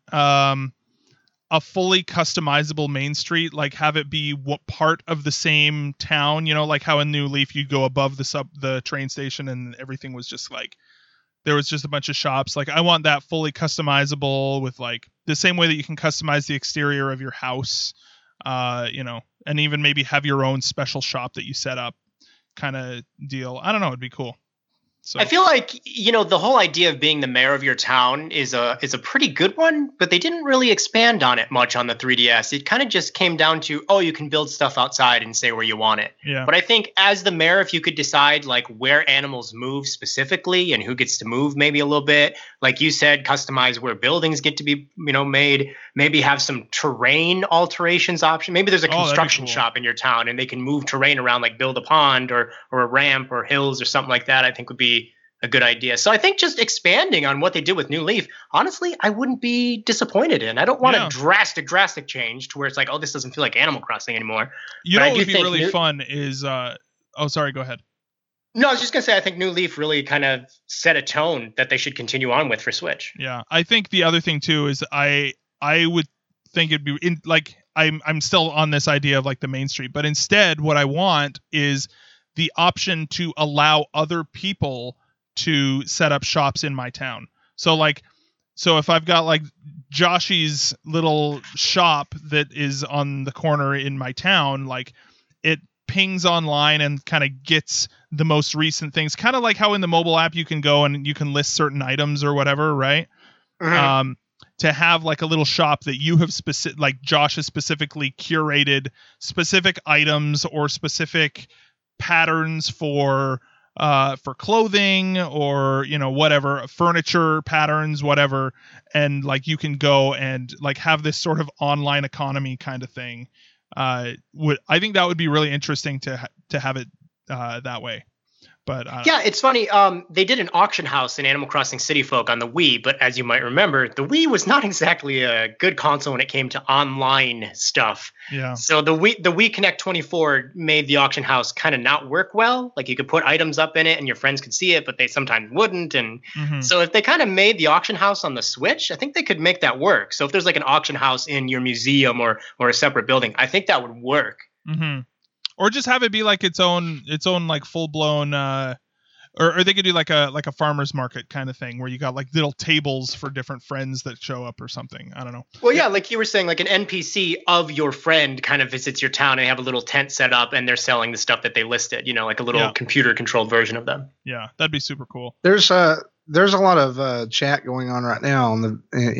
a fully customizable main street, like have it be part of the same town, like how in New Leaf you go above the train station and everything was just like, there was just a bunch of shops. Like I want that fully customizable with like the same way that you can customize the exterior of your house, and even maybe have your own special shop that you set up kind of deal. I don't know. It'd be cool. So. I feel like, the whole idea of being the mayor of your town is a pretty good one, but they didn't really expand on it much on the 3DS. It kind of just came down to, you can build stuff outside and say where you want it. Yeah. But I think as the mayor, if you could decide like where animals move specifically and who gets to move maybe a little bit, like you said, customize where buildings get to be, made, maybe have some terrain alterations option. Maybe there's a construction shop in your town and they can move terrain around, like build a pond or a ramp or hills or something like that. I think would be a good idea. So I think just expanding on what they did with New Leaf, honestly, I wouldn't be disappointed in. I don't want a drastic change to where it's like, this doesn't feel like Animal Crossing anymore. What would be really fun is, sorry, go ahead. No, I was just going to say, I think New Leaf really kind of set a tone that they should continue on with for Switch. Yeah. I think the other thing too is I would think it'd be I'm still on this idea of like the main street, but instead what I want is the option to allow other people to set up shops in my town. So if I've got like Joshy's little shop that is on the corner in my town, like it pings online and kind of gets the most recent things, kind of like how in the mobile app you can go and you can list certain items or whatever, right? Mm-hmm. To have like a little shop that you have like Josh has specifically curated specific items or specific patterns for clothing or whatever, furniture patterns, whatever, and like you can go and like have this sort of online economy kind of thing. I think that would be really interesting to have it that way. But yeah, it's funny. They did an auction house in Animal Crossing City Folk on the Wii, but as you might remember, the Wii was not exactly a good console when it came to online stuff. Yeah. So the Wii Connect 24 made the auction house kind of not work well. Like you could put items up in it and your friends could see it, but they sometimes wouldn't. And so if they kind of made the auction house on the Switch, I think they could make that work. So if there's like an auction house in your museum or a separate building, I think that would work. Mm-hmm. Or just have it be like its own like full blown, or they could do like a farmer's market kind of thing where you got like little tables for different friends that show up or something. I don't know. Well, yeah, like you were saying, like an NPC of your friend kind of visits your town and they have a little tent set up and they're selling the stuff that they listed. Like a little computer controlled version of them. Yeah, that'd be super cool. There's a lot of chat going on right now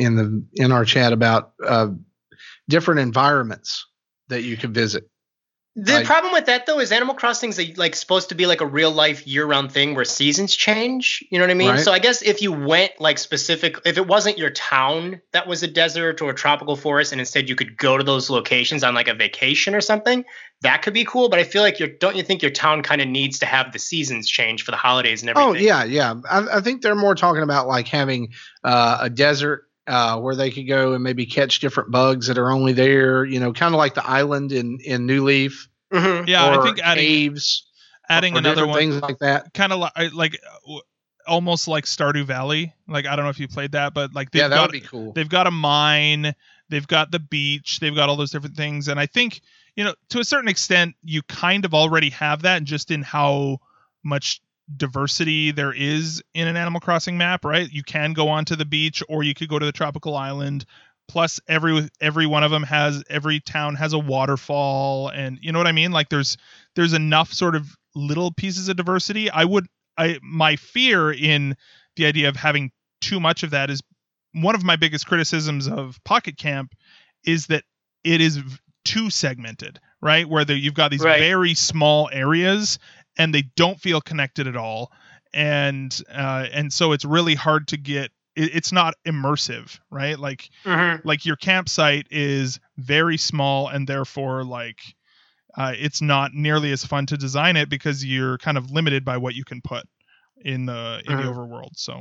in our chat about different environments that you can visit. The problem with that though is Animal Crossing's like supposed to be like a real life year round thing where seasons change. You know what I mean? Right. So I guess if you went like specific, if it wasn't your town that was a desert or a tropical forest, and instead you could go to those locations on like a vacation or something, that could be cool. But I feel like don't you think your town kind of needs to have the seasons change for the holidays and everything? Oh yeah. I think they're more talking about like having a desert where they could go and maybe catch different bugs that are only there, kind of like the island in New Leaf. Mm-hmm. Yeah, I or think caves, adding or another different one, things like that. kind of like almost like Stardew Valley. Like, I don't know if you played that, but like Yeah, that would be cool. They've got a mine, they've got the beach, they've got all those different things, and I think to a certain extent you kind of already have that just in how much diversity there is in an Animal Crossing map, right? You can go onto the beach or you could go to the tropical island. Plus every one of them every town has a waterfall, and you know what I mean? Like there's enough sort of little pieces of diversity. My fear in the idea of having too much of that is one of my biggest criticisms of Pocket Camp is that it is too segmented, right? Where you've got these very small areas and they don't feel connected at all. And so it's really hard to get, it's not immersive, right? Like, like your campsite is very small and therefore like, it's not nearly as fun to design it because you're kind of limited by what you can put in the overworld. So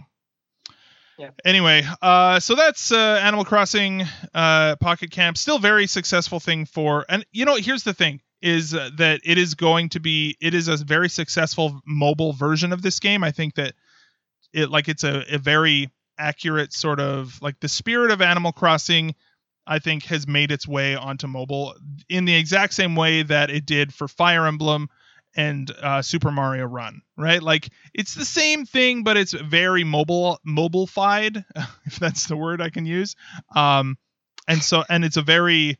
anyway, so that's Animal Crossing Pocket Camp. Still very successful thing and here's the thing is that it is a very successful mobile version of this game. I think that it's a very accurate sort of like the spirit of Animal Crossing, I think, has made its way onto mobile in the exact same way that it did for Fire Emblem and Super Mario Run, right? Like it's the same thing, but it's very mobile-fied, if that's the word I can use. And it's a very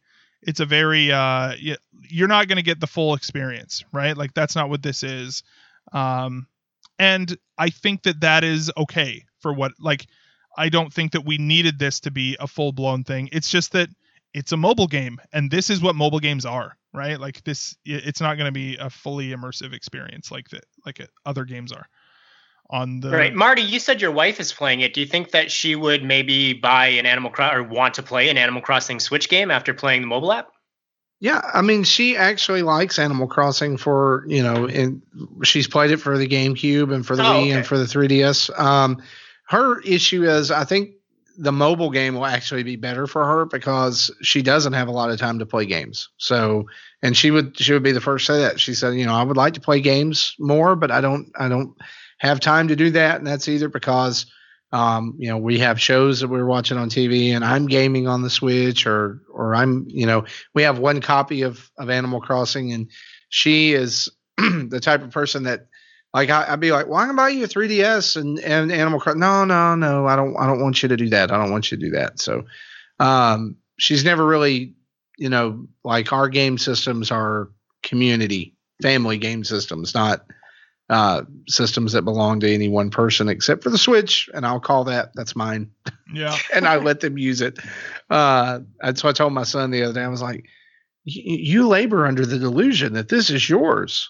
you're not going to get the full experience, right? Like that's not what this is. And I think that is okay for what, like, I don't think that we needed this to be a full blown thing. It's just that it's a mobile game and this is what mobile games are, right? Like it's not going to be a fully immersive experience like other games are on the. Right. Marty, you said your wife is playing it. Do you think that she would maybe buy an or want to play an Animal Crossing Switch game after playing the mobile app? Yeah, I mean, she actually likes Animal Crossing for, and she's played it for the GameCube and for the Wii and for the 3DS. Her issue is, I think the mobile game will actually be better for her because she doesn't have a lot of time to play games. So, and she would be the first to say that. She said, I would like to play games more, but I don't have time to do that. And that's either because, we have shows that we're watching on TV and I'm gaming on the Switch or I'm, we have one copy of Animal Crossing and she is the type of person that, like I'd be like, well, I can buy you a 3DS and Animal Crossing. No, I don't want you to do that. I don't want you to do that. So, she's never really, like our game systems are community, family game systems, not systems that belong to any one person except for the Switch. And I'll call that's mine. Yeah. And I let them use it. That's what I told my son the other day. I was like, you labor under the delusion that this is yours.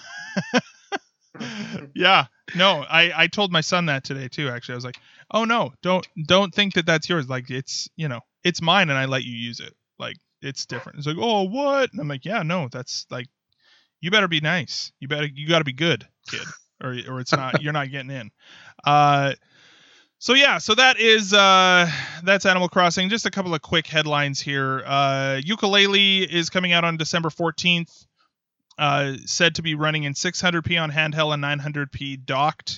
Yeah, no, I told my son that today too. Actually, I was like, "Oh no, don't think that that's yours. Like it's it's mine, and I let you use it. Like it's different." It's like, "Oh, what?" And I'm like, "Yeah, no, that's like, you better be nice. You got to be good, kid, or it's not. You're not getting in." So that is that's Animal Crossing. Just a couple of quick headlines here. Yooka-Laylee is coming out on December 14th. Said to be running in 600p on handheld and 900p docked.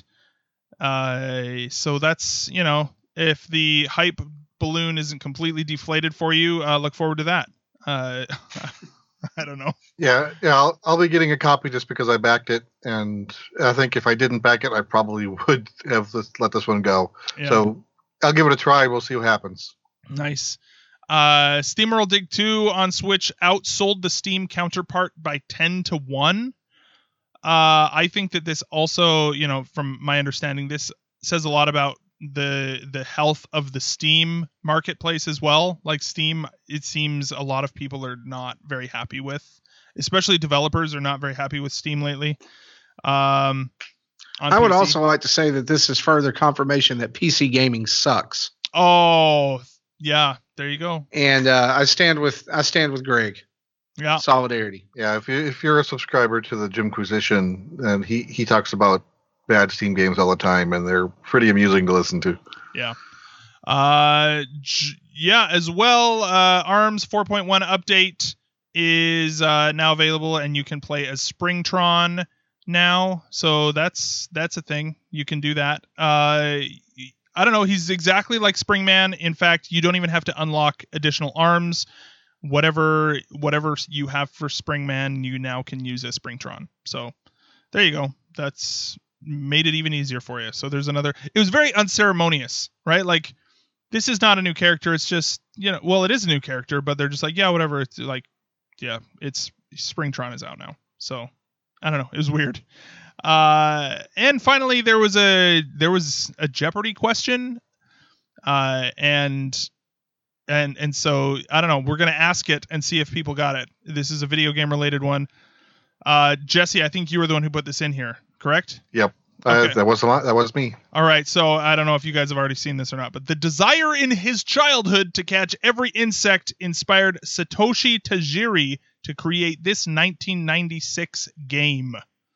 So that's, if the hype balloon isn't completely deflated for you, look forward to that. I don't know. Yeah, I'll be getting a copy just because I backed it, and I think if I didn't back it, I probably would have let this one go. Yeah. So I'll give it a try. We'll see what happens. Nice. SteamWorld Dig 2 on Switch outsold the Steam counterpart by 10-1. I think that this also, from my understanding, this says a lot about the health of the Steam marketplace as well. Like Steam, it seems a lot of people are not very happy with, especially developers are not very happy with Steam lately. On I would PC. also like to say that this is further confirmation that PC gaming sucks. Oh, yeah. There you go. And I stand with Greg. Yeah. Solidarity. Yeah, if you're a subscriber to the Jimquisition, and he talks about bad Steam games all the time, and they're pretty amusing to listen to. Yeah. Yeah, as well, ARMS 4.1 update is now available, and you can play as Springtron now. So that's a thing. You can do that. I don't know. He's exactly like Springman. In fact, you don't even have to unlock additional arms. Whatever you have for Springman, you now can use as Springtron. So there you go. That's made it even easier for you. So there's another. It was very unceremonious, right? Like, this is not a new character. It's just, well, it is a new character, but they're just like, yeah, whatever. It's like, yeah, it's Springtron is out now. So I don't know. It was weird. And finally, there was a Jeopardy question, and so I don't know. We're gonna ask it and see if people got it. This is a video game related one. Jesse, I think you were the one who put this in here, correct? Yep. Okay. That was me. All right, so I don't know if you guys have already seen this or not, but the desire in his childhood to catch every insect inspired Satoshi Tajiri to create this 1996 game.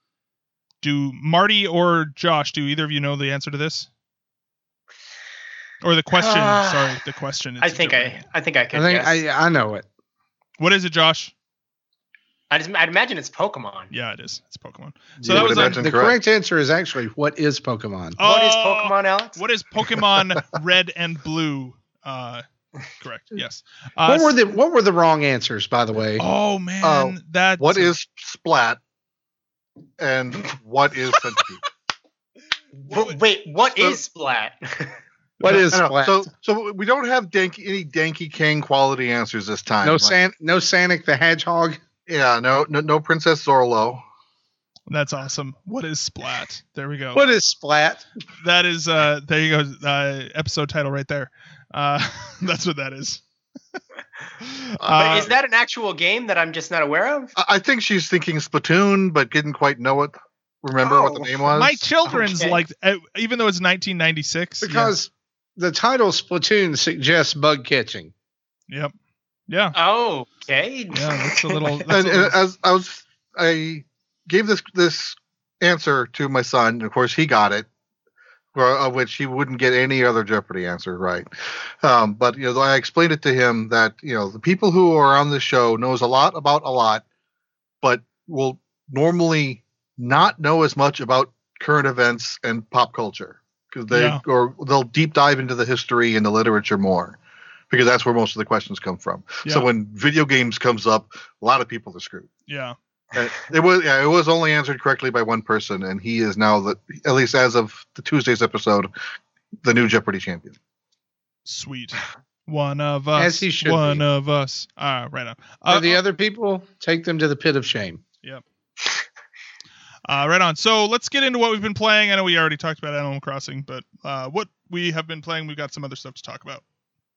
Do Marty or Josh, do either of you know the answer to this? Or the question? Sorry, the question. I think I can. I know it. What is it, Josh? I'd imagine it's Pokemon. Yeah, it is. It's Pokemon. So You that would was imagine The correct answer is actually, what is Pokemon? What is Pokemon, Alex? What is Pokemon Red and Blue? Correct. Yes. What were the wrong answers, by the way? Oh man, that. What is Splat? And what is Centipede? Wait, what is Splat? What is I don't know. Splat? So we don't have any Danky Kang quality answers this time. No Sonic the Hedgehog. Yeah, no Princess Zorlo. That's awesome. What is Splat? There we go. What is Splat? That is there you go. Episode title right there. That's what that is. But is that an actual game that I'm just not aware of? I think she's thinking Splatoon, but didn't quite know what the name was. My children's Okay. like, even though it's 1996. Because the title Splatoon suggests bug catching. Yep. Yeah. Oh, okay. Yeah. That's a little. And as I gave this answer to my son, and of course he got it, of which he wouldn't get any other Jeopardy answer right. But I explained it to him that the people who are on this show knows a lot about a lot, but will normally not know as much about current events and pop culture because they'll deep dive into the history and the literature more. Because that's where most of the questions come from. Yeah. So when video games comes up, a lot of people are screwed. Yeah. It was only answered correctly by one person, and he is now at least as of the Tuesday's episode, the new Jeopardy champion. Sweet. One of us. As he should One be. of us. Right on. For the other people, take them to the pit of shame. Yep. Right on. So let's get into what we've been playing. I know we already talked about Animal Crossing, but what we have been playing, we've got some other stuff to talk about.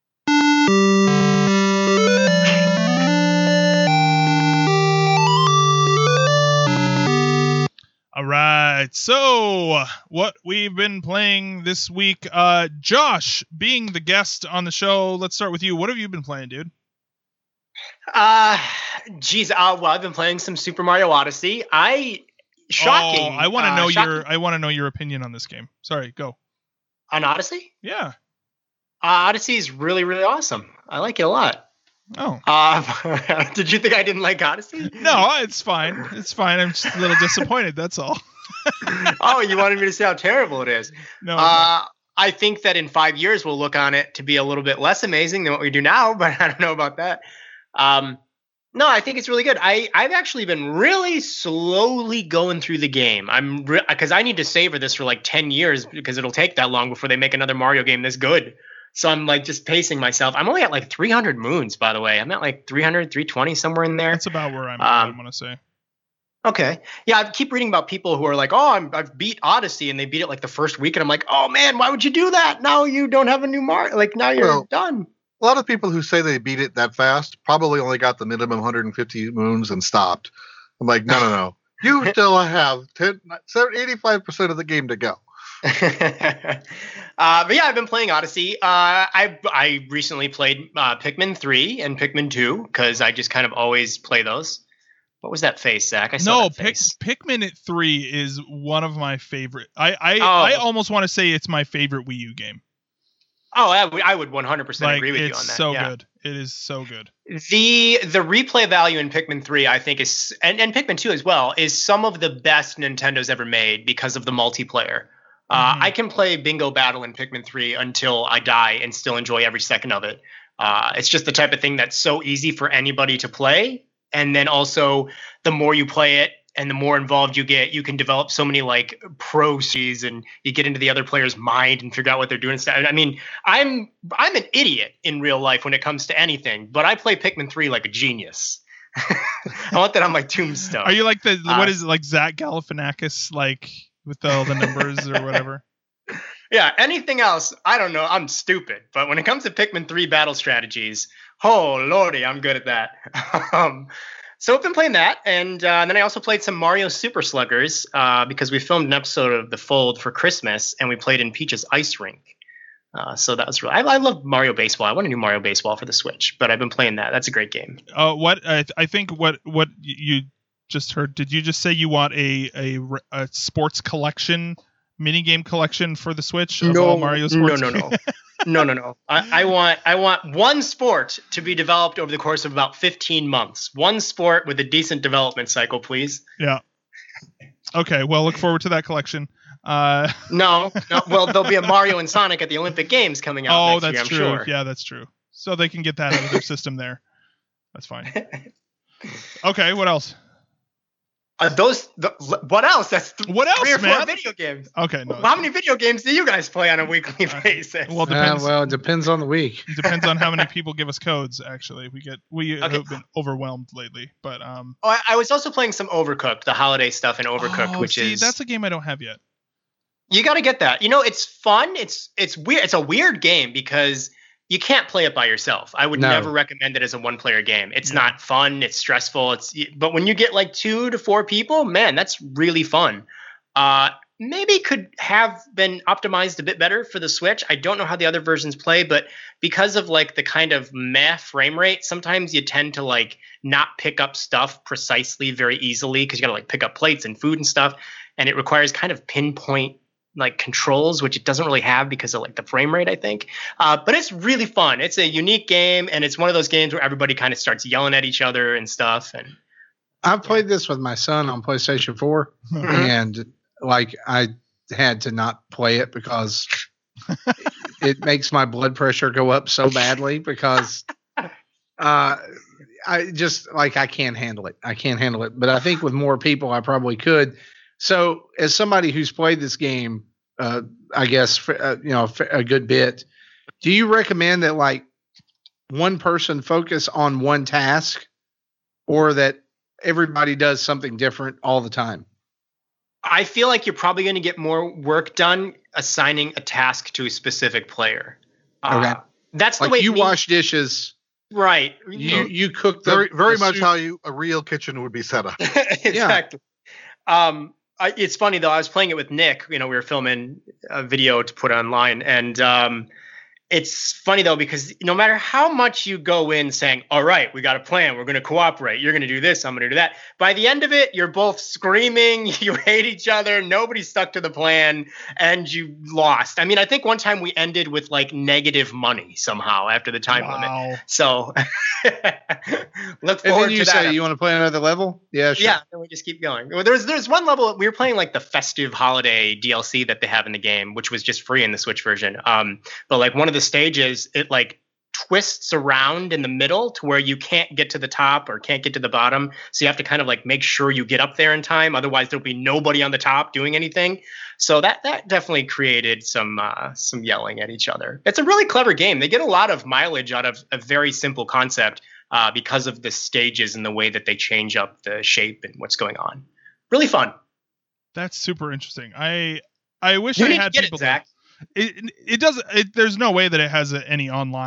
All right. So what we've been playing this week, Josh, being the guest on the show, let's start with you. What have you been playing, dude? Geez. Well, I've been playing some Super Mario Odyssey. Shocking. Oh, I want to know shocking. I want to know your opinion on this game. Sorry, go. On Odyssey? Yeah. Odyssey is really, really awesome. I like it a lot. Oh. Did you think I didn't like Odyssey? No, it's fine. It's fine. I'm just a little disappointed. That's all. Oh, you wanted me to say how terrible it is. No. I think that in 5 years we'll look on it to be a little bit less amazing than what we do now, but I don't know about that. No, I think it's really good. I've actually been really slowly going through the game. Because I need to savor this for like 10 years because it'll take that long before they make another Mario game this good. So I'm like just pacing myself. I'm only at like 300 moons, by the way. I'm at like 300, 320, somewhere in there. That's about where I'm at, I want to say. Okay. Yeah, I keep reading about people who are like, oh, I've beat Odyssey, and they beat it like the first week. And I'm like, oh, man, why would you do that? Now you don't have a new Mario. Like, now you're done. A lot of people who say they beat it that fast probably only got the minimum 150 moons and stopped. I'm like, no. You still have 85% of the game to go. But yeah, I've been playing Odyssey. I recently played Pikmin 3 and Pikmin 2 because I just kind of always play those. What was that face, Zach? I saw that face. Pikmin 3 is one of my favorite. I almost want to say it's my favorite Wii U game. Oh, I would 100% agree with you on that. It's so good. It is so good. The replay value in Pikmin 3, I think, is and Pikmin 2 as well, is some of the best Nintendo's ever made because of the multiplayer. I can play Bingo Battle in Pikmin 3 until I die and still enjoy every second of it. It's just the type of thing that's so easy for anybody to play. And then also, the more you play it and the more involved you get, you can develop so many like pro-sees and you get into the other player's mind and figure out what they're doing. I mean, I'm an idiot in real life when it comes to anything, but I play Pikmin 3 like a genius. I want that on my tombstone. Are you like what is it, like Zach Galifianakis, like with all the numbers or whatever? Yeah, anything else, I don't know. I'm stupid. But when it comes to Pikmin 3 battle strategies, oh, lordy, I'm good at that. So I've been playing that. And then I also played some Mario Super Sluggers because we filmed an episode of The Fold for Christmas, and we played in Peach's Ice Rink. So that was really – I love Mario Baseball. I want to do Mario Baseball for the Switch, but I've been playing that. That's a great game. I think what you just heard, did you just say you want a sports collection – minigame collection for the Switch of all Mario sports? No. I want one sport to be developed over the course of about 15 months. One sport with a decent development cycle, please. Yeah. Okay, well, look forward to that collection. No. Well, there'll be a Mario and Sonic at the Olympic Games coming out next year, I'm true. sure. Yeah, that's true. So they can get that out of their system there. That's fine. Okay, what else? What else? That's what else, 3 or 4 man? video games. Okay, no. How many video games do you guys play on a weekly basis? Well, it depends on the week. It depends on how many people give us codes. Actually, we have been overwhelmed lately. But I was also playing some Overcooked, the holiday stuff in Overcooked, that's a game I don't have yet. You got to get that. You know, it's fun. It's weird. It's a weird game because you can't play it by yourself. I would never recommend it as a one-player game. It's not fun. It's stressful. But when you get like 2 to 4 people, man, that's really fun. Maybe could have been optimized a bit better for the Switch. I don't know how the other versions play, but because of like the kind of meh frame rate, sometimes you tend to like not pick up stuff precisely very easily because you got to like pick up plates and food and stuff, and it requires kind of pinpoint like controls, which it doesn't really have because of like the frame rate, I think. But it's really fun. It's a unique game, and it's one of those games where everybody kind of starts yelling at each other and stuff. And I've played this with my son on PlayStation 4, and like I had to not play it because it makes my blood pressure go up so badly because I just like I can't handle it. But I think with more people, I probably could. So, as somebody who's played this game, I guess a good bit, do you recommend that like one person focus on one task, or that everybody does something different all the time? I feel like you're probably going to get more work done assigning a task to a specific player. Okay, that's the like way you wash dishes, right? You cook very much how a real kitchen would be set up. Exactly. It's funny though. I was playing it with Nick. We were filming a video to put online, and it's funny though because no matter how much you go in saying, "All right, we got a plan. We're going to cooperate. You're going to do this. I'm going to do that." By the end of it, you're both screaming. You hate each other. Nobody stuck to the plan, and you lost. I mean, I think one time we ended with like negative money somehow after the time limit. So look forward to that. And then you say you want to play another level? Yeah, sure. Yeah, and we just keep going. There's one level we were playing like the festive holiday DLC that they have in the game, which was just free in the Switch version. But like one of the stages, it like twists around in the middle to where you can't get to the top or can't get to the bottom. So you have to kind of like make sure you get up there in time. Otherwise there'll be nobody on the top doing anything. So that definitely created some yelling at each other. It's a really clever game. They get a lot of mileage out of a very simple concept because of the stages and the way that they change up the shape and what's going on. Really fun. That's super interesting. I wish you I need had to get people. It, Zach. It does. There's no way that it has any online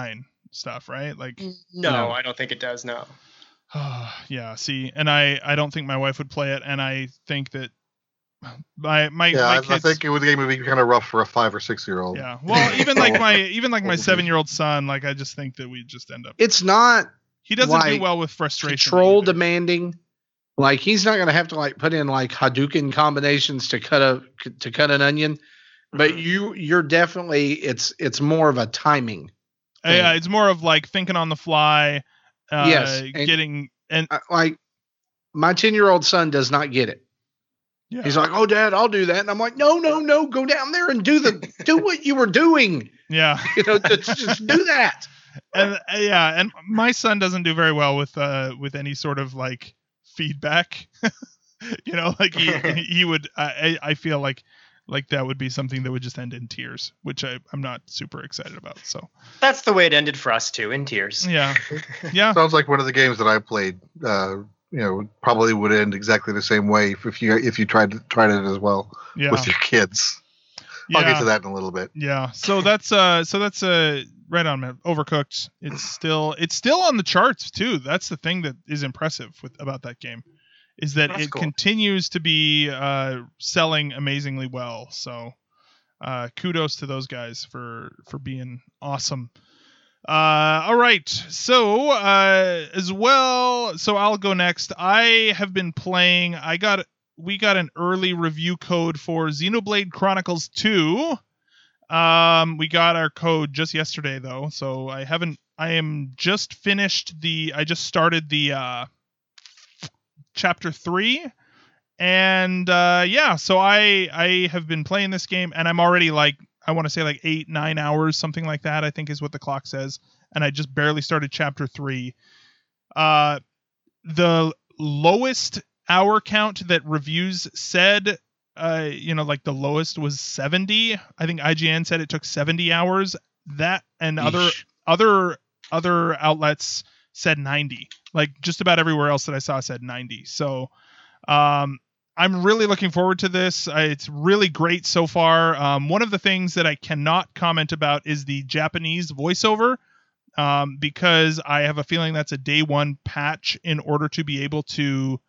stuff, right? Like, No, I don't think it does. No. yeah. See, and I don't think my wife would play it, and I think that my I kids, think the game would be kind of rough for a 5 or 6 year old. yeah. Well, even like my 7-year-old son, like I just think that we just end up. It's not. He doesn't like, do well with frustration. Control either. demanding. Like he's not going to have to like put in like Hadouken combinations to cut an onion, but you're definitely it's more of a timing. Yeah, it's more of like thinking on the fly. Yes, getting and like my 10-year-old son does not get it. yeah. He's like, "Oh, Dad, I'll do that," and I'm like, "No, go down there and do what you were doing. Yeah, just do that." And and my son doesn't do very well with any sort of like feedback. Like he would. I feel like that would be something that would just end in tears, which I'm not super excited about. So that's the way it ended for us too, in tears. Yeah. Sounds like one of the games that I played. Probably would end exactly the same way if you tried it as well with your kids. Yeah. I'll get to that in a little bit. Yeah. So that's right on, man. Overcooked. It's still on the charts too. That's the thing that is impressive about that game, is that That's it cool. continues to be selling amazingly well. So kudos to those guys for being awesome. All right. So as well, so I'll go next. I have been playing. We got an early review code for Xenoblade Chronicles 2. We got our code just yesterday though, so I just started the chapter 3, and so I have been playing this game, and I'm already like, I want to say like 8-9 hours, something like that, I think is what the clock says, and I just barely started chapter 3. The lowest hour count that reviews said, like the lowest was 70. I think IGN said it took 70 hours. That and other outlets said 90. Like just about everywhere else that I saw said 90. So I'm really looking forward to this. It's really great so far. One of the things that I cannot comment about is the Japanese voiceover, because I have a feeling that's a day one patch in order to be able to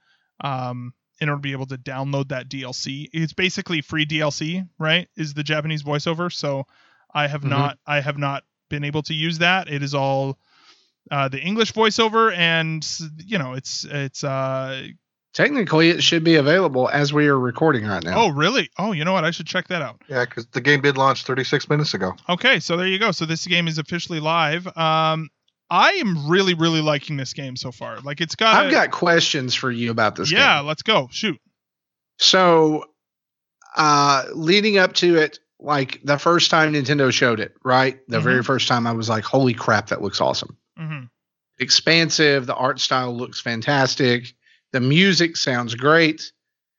download that DLC. It's basically free DLC, right? Is the Japanese voiceover. So I have not been able to use that. It is all the English voiceover, and it's technically it should be available as we are recording right now. Oh, really? Oh, you know what? I should check that out. Yeah, because the game did launch 36 minutes ago. Okay, so there you go. So this game is officially live. I am really, really liking this game so far. Like I've got questions for you about this game. Yeah, let's go. Shoot. So, leading up to it, like the first time Nintendo showed it, right? The very first time I was like, holy crap, that looks awesome. Mm-hmm. Expansive. The art style looks fantastic. The music sounds great.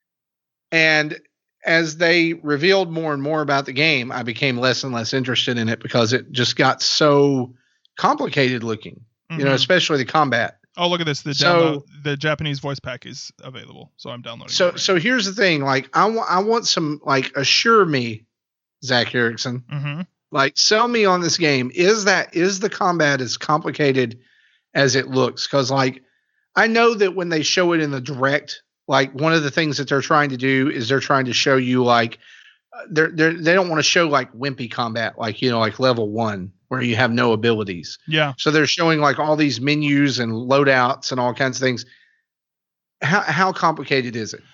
And as they revealed more and more about the game, I became less and less interested in it because it just got so complicated looking, especially the combat. Oh, look at this. The Japanese voice pack is available. So I'm downloading it. So here's the thing. Like I want some, like, assure me, Zach Erickson, like sell me on this game. Is the combat as complicated as it looks? Cause like, I know that when they show it in the direct, like one of the things that they're trying to do is they're trying to show you like, they don't want to show like wimpy combat, like, like level 1 where you have no abilities. Yeah. So they're showing like all these menus and loadouts and all kinds of things. How complicated is it?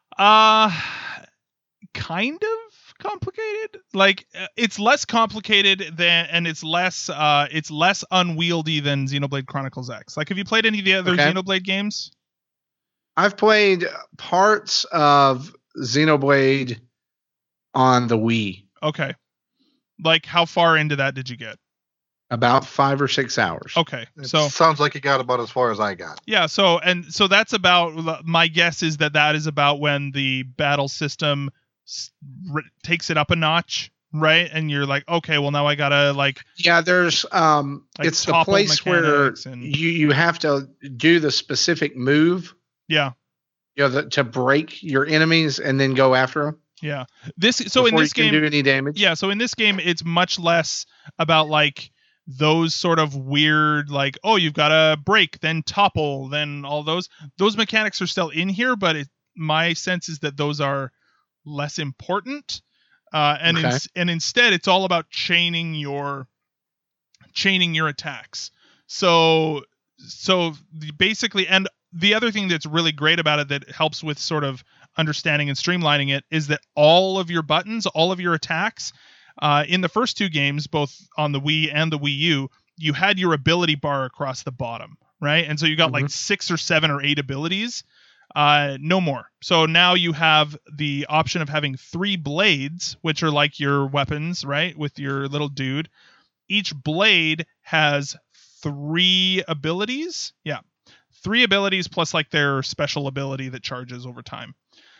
Kind of complicated. Like it's less complicated and it's less unwieldy than Xenoblade Chronicles X. Like, have you played any of the other Xenoblade games? I've played parts of Xenoblade on the Wii. Okay. Like, how far into that did you get? About 5 or 6 hours. Okay. So sounds like you got about as far as I got. Yeah. So that's about, my guess is that is about when the battle system takes it up a notch, right? And you're like, okay, well now I gotta there's it's the place where you have to do the specific move. Yeah. To break your enemies and then go after them. Yeah. In this game, do any damage. Yeah. So in this game, it's much less about like those sort of weird, like, oh, you've got to break, then topple, then all those mechanics are still in here, but my sense is that those are less important. And instead it's all about chaining your attacks. So basically, and the other thing that's really great about it that helps with sort of understanding and streamlining it is that all of your buttons, all of your attacks, in the first two games, both on the Wii and the Wii U, you had your ability bar across the bottom, right? And so you got like 6 or 7 or 8 abilities. No more. So now you have the option of having 3 blades, which are like your weapons, right? With your little dude. Each blade has 3 abilities. Yeah. 3 abilities plus like their special ability that charges over time.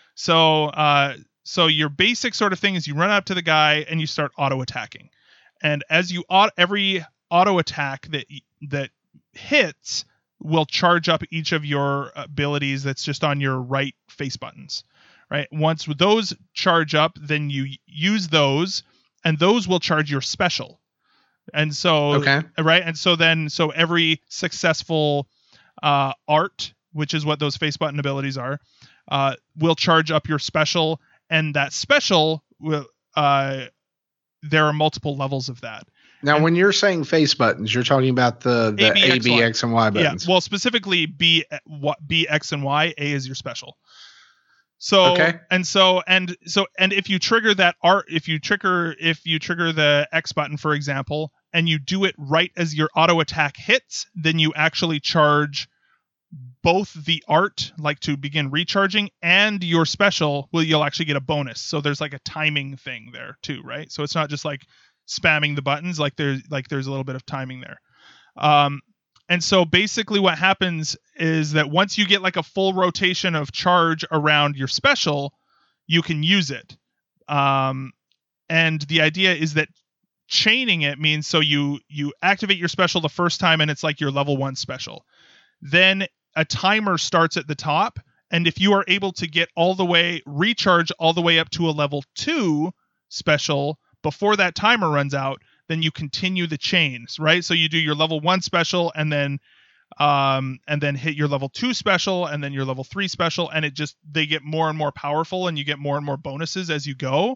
So your basic sort of thing is you run up to the guy and you start auto attacking. And as you every auto attack that hits will charge up each of your abilities that's just on your right face buttons, right? Once those charge up, then you use those, and those will charge your special. And so, right? And so every successful art, which is what those face button abilities are, will charge up your special, and that special will, there are multiple levels of that. Now, when you're saying face buttons, you're talking about the A, B, X, and Y buttons. Yeah, well, specifically B, X, and Y. A is your special. So and if you trigger that art, if you trigger the X button, for example, and you do it right as your auto attack hits, then you actually charge both the art, like to begin recharging, and your special. Well, you'll actually get a bonus. So there's like a timing thing there too, right? So it's not just like spamming the buttons, like there's a little bit of timing there. And so basically what happens is that once you get like a full rotation of charge around your special, you can use it. And the idea is that chaining it means so you activate your special the first time and it's like your level 1 special. Then a timer starts at the top, and if you are able to get recharge all the way up to a level 2 special before that timer runs out, then you continue the chains, right? So you do your level 1 special and then hit your level 2 special and then your level 3 special, and they get more and more powerful, and you get more and more bonuses as you go.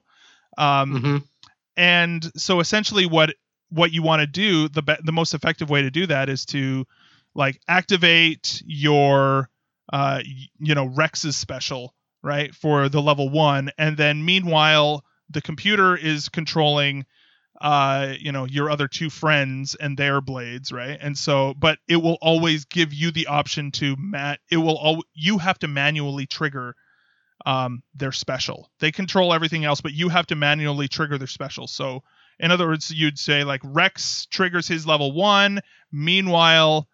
And so essentially what you want to do, the most effective way to do that is to like activate your Rex's special, right, for the level 1, and then meanwhile the computer is controlling your other 2 friends and their blades, right? And so, but it will always give you the option to you have to manually trigger their special. They control everything else, but you have to manually trigger their special. So in other words, you'd say like Rex triggers his level 1, meanwhile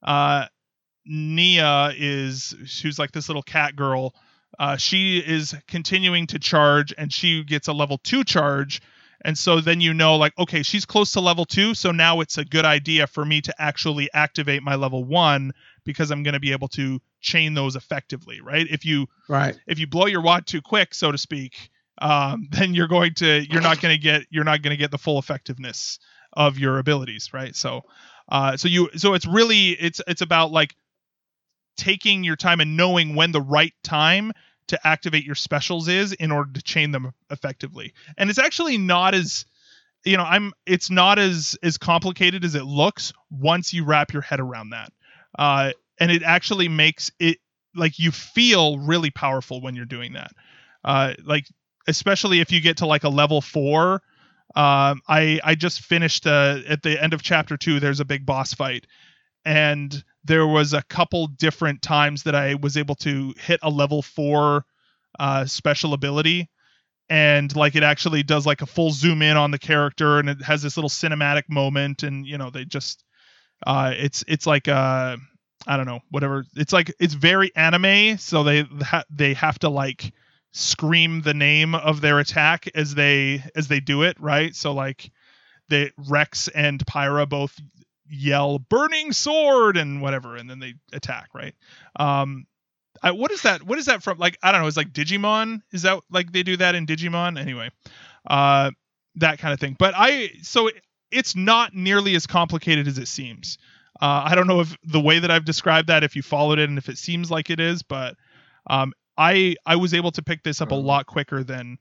Nia who's like this little cat girl, she is continuing to charge, and she gets a level 2 charge. And so then like, okay, she's close to level 2, so now it's a good idea for me to actually activate my level 1 because I'm going to be able to chain those effectively, right? If you blow your wad too quick, so to speak, then you're not going to get the full effectiveness of your abilities, right? So it's really it's about like taking your time and knowing when the right time to activate your specials is in order to chain them effectively. And it's actually not as it's not as complicated as it looks once you wrap your head around that. And it actually makes it like you feel really powerful when you're doing that. Like especially if you get to like a level 4. I just finished at the end of chapter 2, there's a big boss fight, and there was a couple different times that I was able to hit a level 4 special ability, and like it actually does like a full zoom in on the character, and it has this little cinematic moment, and they just it's like I don't know, whatever, it's like it's very anime, so they have to like scream the name of their attack as they do it, right? So like the Rex and Pyra both yell burning sword and whatever, and then they attack, right? What is that from? Like, I don't know, it's like Digimon, is that like they do that in Digimon? Anyway, that kind of thing. But so it's not nearly as complicated as it seems. I don't know if the way that I've described that, if you followed it and if it seems like it is, but I was able to pick this up a lot quicker than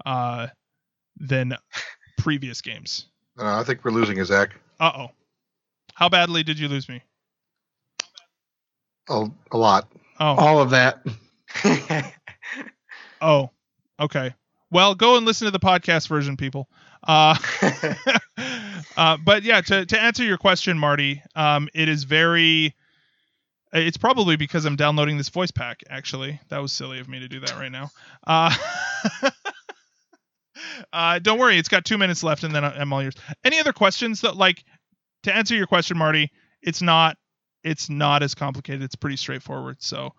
previous games. I think we're losing Zach. Uh-oh. How badly did you lose me? A lot. Oh. All of that. Oh, okay. Well, go and listen to the podcast version, people. But yeah, to answer your question, Marty, it is very. It's probably because I'm downloading this voice pack. Actually, that was silly of me to do that right now. Don't worry, it's got 2 minutes left, and then I'm all yours. Any other questions? That to answer your question, Marty, it's not as complicated. It's pretty straightforward. So,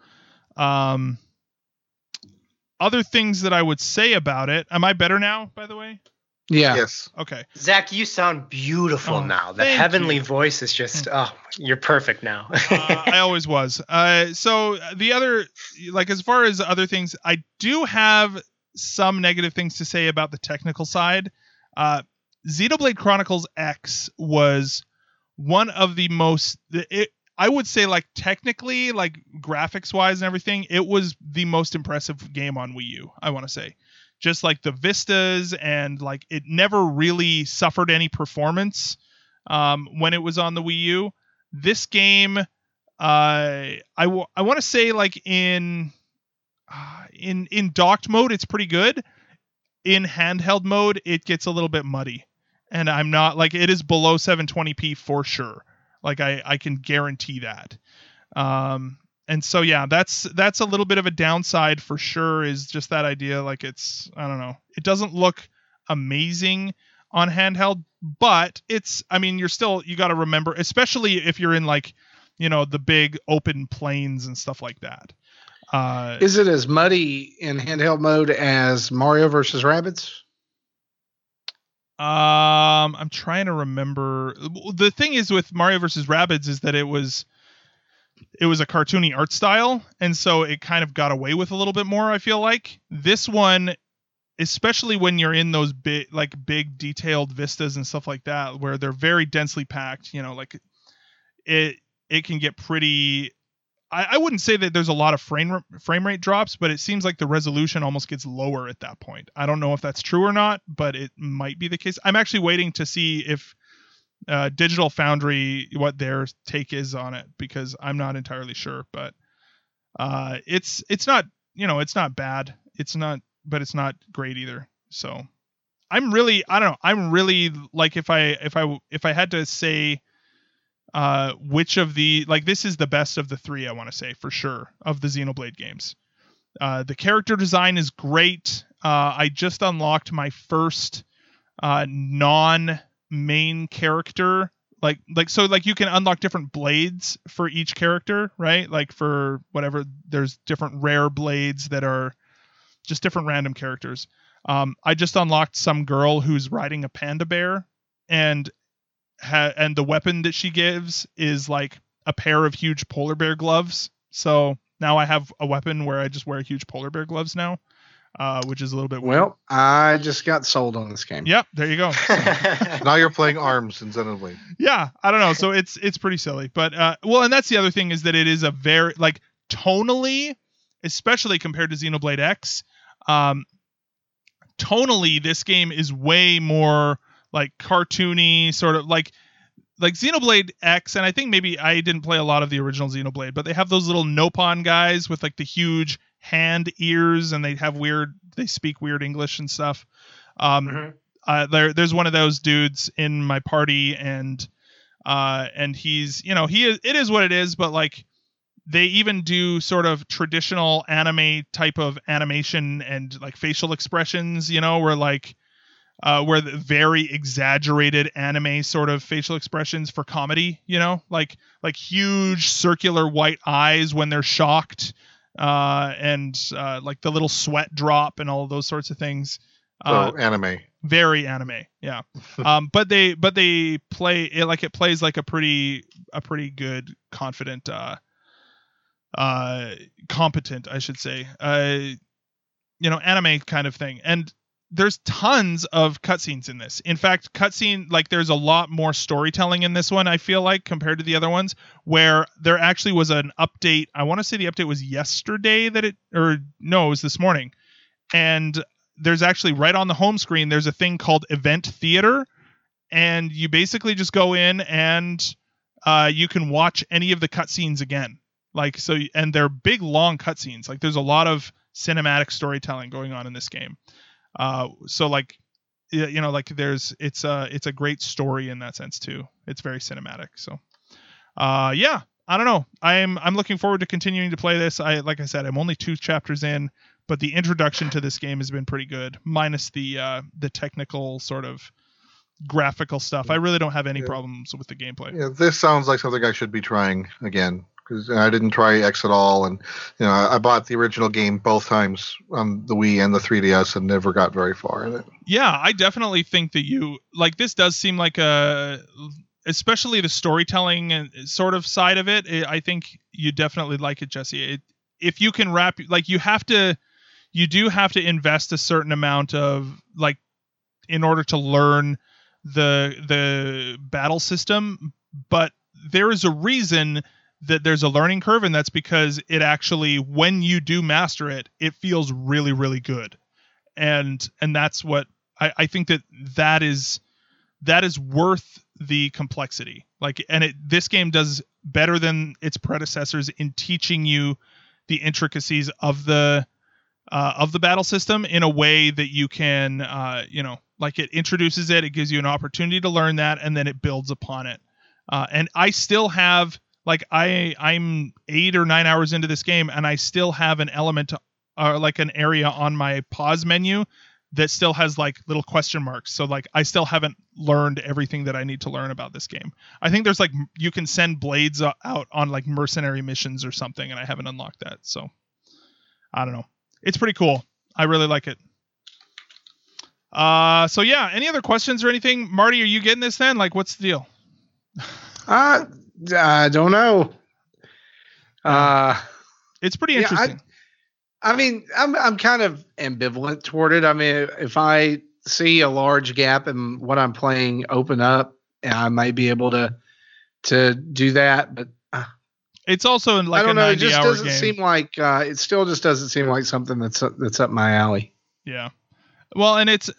other things that I would say about it. Am I better now, by the way? Yeah. Yes. Okay. Zach, you sound beautiful now. The thank heavenly you. voice is just, you're perfect now. I always was. So the other, as far as other things, I do have some negative things to say about the technical side. Xenoblade Chronicles X was one of the most, I would say, technically, graphics wise and everything, it was the most impressive game on Wii U, I want to say. Just the vistas, and it never really suffered any performance when it was on the Wii U. This game, I want to say in docked mode, it's pretty good. In handheld mode, it gets a little bit muddy, and I'm not it is below 720p for sure. I can guarantee that. And so, yeah, that's a little bit of a downside for sure, is just that idea. It's, I don't know. It doesn't look amazing on handheld, but you got to remember, especially if you're in the big open plains and stuff like that. Is it as muddy in handheld mode as Mario vs. Rabbids? I'm trying to remember. The thing is with Mario vs. Rabbids is that it was a cartoony art style, and so it kind of got away with a little bit more, I feel like. This one, especially when you're in those big detailed vistas and stuff like that, where they're very densely packed, it can get pretty. I wouldn't say that there's a lot of frame rate drops, but it seems like the resolution almost gets lower at that point. I don't know if that's true or not, but it might be the case. I'm actually waiting to see if Digital Foundry, what their take is on it, because I'm not entirely sure. But it's not, it's not bad. But it's not great either. So I'm really if I had to say which of the, this is the best of the three, I want to say for sure, of the Xenoblade games. The character design is great. I just unlocked my first non-main character. So you can unlock different blades for each character, right? For whatever, there's different rare blades that are just different random characters. I just unlocked some girl who's riding a panda bear, and the weapon that she gives is a pair of huge polar bear gloves. So now I have a weapon where I just wear huge polar bear gloves now, which is a little bit weird. Well, I just got sold on this game. Yep, there you go. Now you're playing ARMS in Xenoblade. Yeah, I don't know. So it's pretty silly, but and that's the other thing, is that it is a very tonally, especially compared to Xenoblade X, tonally this game is way more cartoony, sort of like Xenoblade X, and I think maybe I didn't play a lot of the original Xenoblade, but they have those little Nopon guys with the huge hand ears, and they speak weird English and stuff. There's one of those dudes in my party, and he's, it is what it is, but they even do sort of traditional anime type of animation and facial expressions, where the very exaggerated anime sort of facial expressions for comedy, like huge circular white eyes when they're shocked, and the little sweat drop and all of those sorts of things. Anime. Very anime, yeah. But they play it it plays a pretty good, confident, competent, I should say, anime kind of thing. And there's tons of cutscenes in this. In fact, there's a lot more storytelling in this one, I feel like, compared to the other ones, where there actually was an update. I want to say the update was yesterday it was this morning. And there's actually right on the home screen, there's a thing called Event Theater. And you basically just go in and you can watch any of the cutscenes again. And they're big, long cutscenes. Like, there's a lot of cinematic storytelling going on in this game. It's a great story in that sense too. It's very cinematic. So, I don't know. I'm looking forward to continuing to play this. Like I said, I'm only 2 chapters in, but the introduction to this game has been pretty good, minus the technical sort of graphical stuff. I really don't have any problems with the gameplay. Yeah, this sounds like something I should be trying again. Because I didn't try X at all, and I bought the original game both times on the Wii and the 3DS, and never got very far in it. Yeah, I definitely think that this does seem like especially the storytelling and sort of side of it. I think you definitely like it, Jesse. If you can you do have to invest a certain amount of in order to learn the battle system, but there is a reason that there's a learning curve, and that's because it actually, when you do master it, it feels really, really good. And that's what I think that is worth the complexity. This game does better than its predecessors in teaching you the intricacies of the battle system in a way that you can, it introduces it gives you an opportunity to learn that, and then it builds upon it. And I still have, I'm 8 or 9 hours into this game, and I still have an element, an area on my pause menu that still has little question marks. So I still haven't learned everything that I need to learn about this game. I think there's you can send blades out on mercenary missions or something, and I haven't unlocked that. So I don't know. It's pretty cool. I really like it. Any other questions or anything? Marty, are you getting this then? What's the deal? I don't know. It's pretty interesting. I'm kind of ambivalent toward it. I mean, if I see a large gap in what I'm playing open up, I might be able to do that. But it's also I don't know. It just doesn't game. Seem like it still just doesn't seem like something that's up my alley. Yeah. Well, and it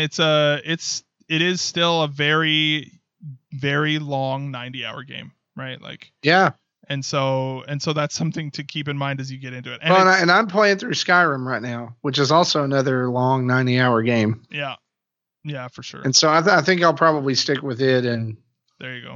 is still a very, very long 90-hour game. Right, yeah, and so that's something to keep in mind as you get into it. And I'm playing through Skyrim right now, which is also another long 90-hour game. Yeah, for sure. And so I think I'll probably stick with it, and there you go.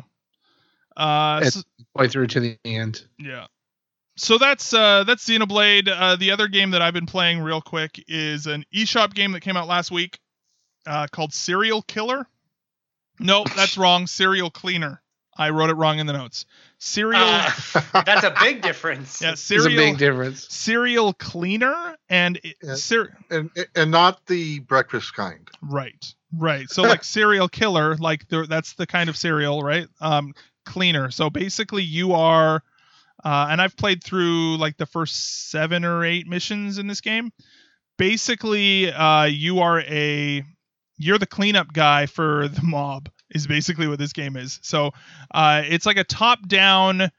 Play through to the end. Yeah. So that's Xenoblade. The other game that I've been playing real quick is an eShop game that came out last week called Serial Killer. No, that's wrong. Serial Cleaner. I wrote it wrong in the notes. That's a big difference. Yeah, It's a big difference. Serial Cleaner and not the breakfast kind. Right. So Serial Killer, that's the kind of cereal, right? Cleaner. So basically, you are, and I've played through the first 7 or 8 missions in this game. Basically, you're the cleanup guy for the mob. Is basically what this game is. So it's like a top-down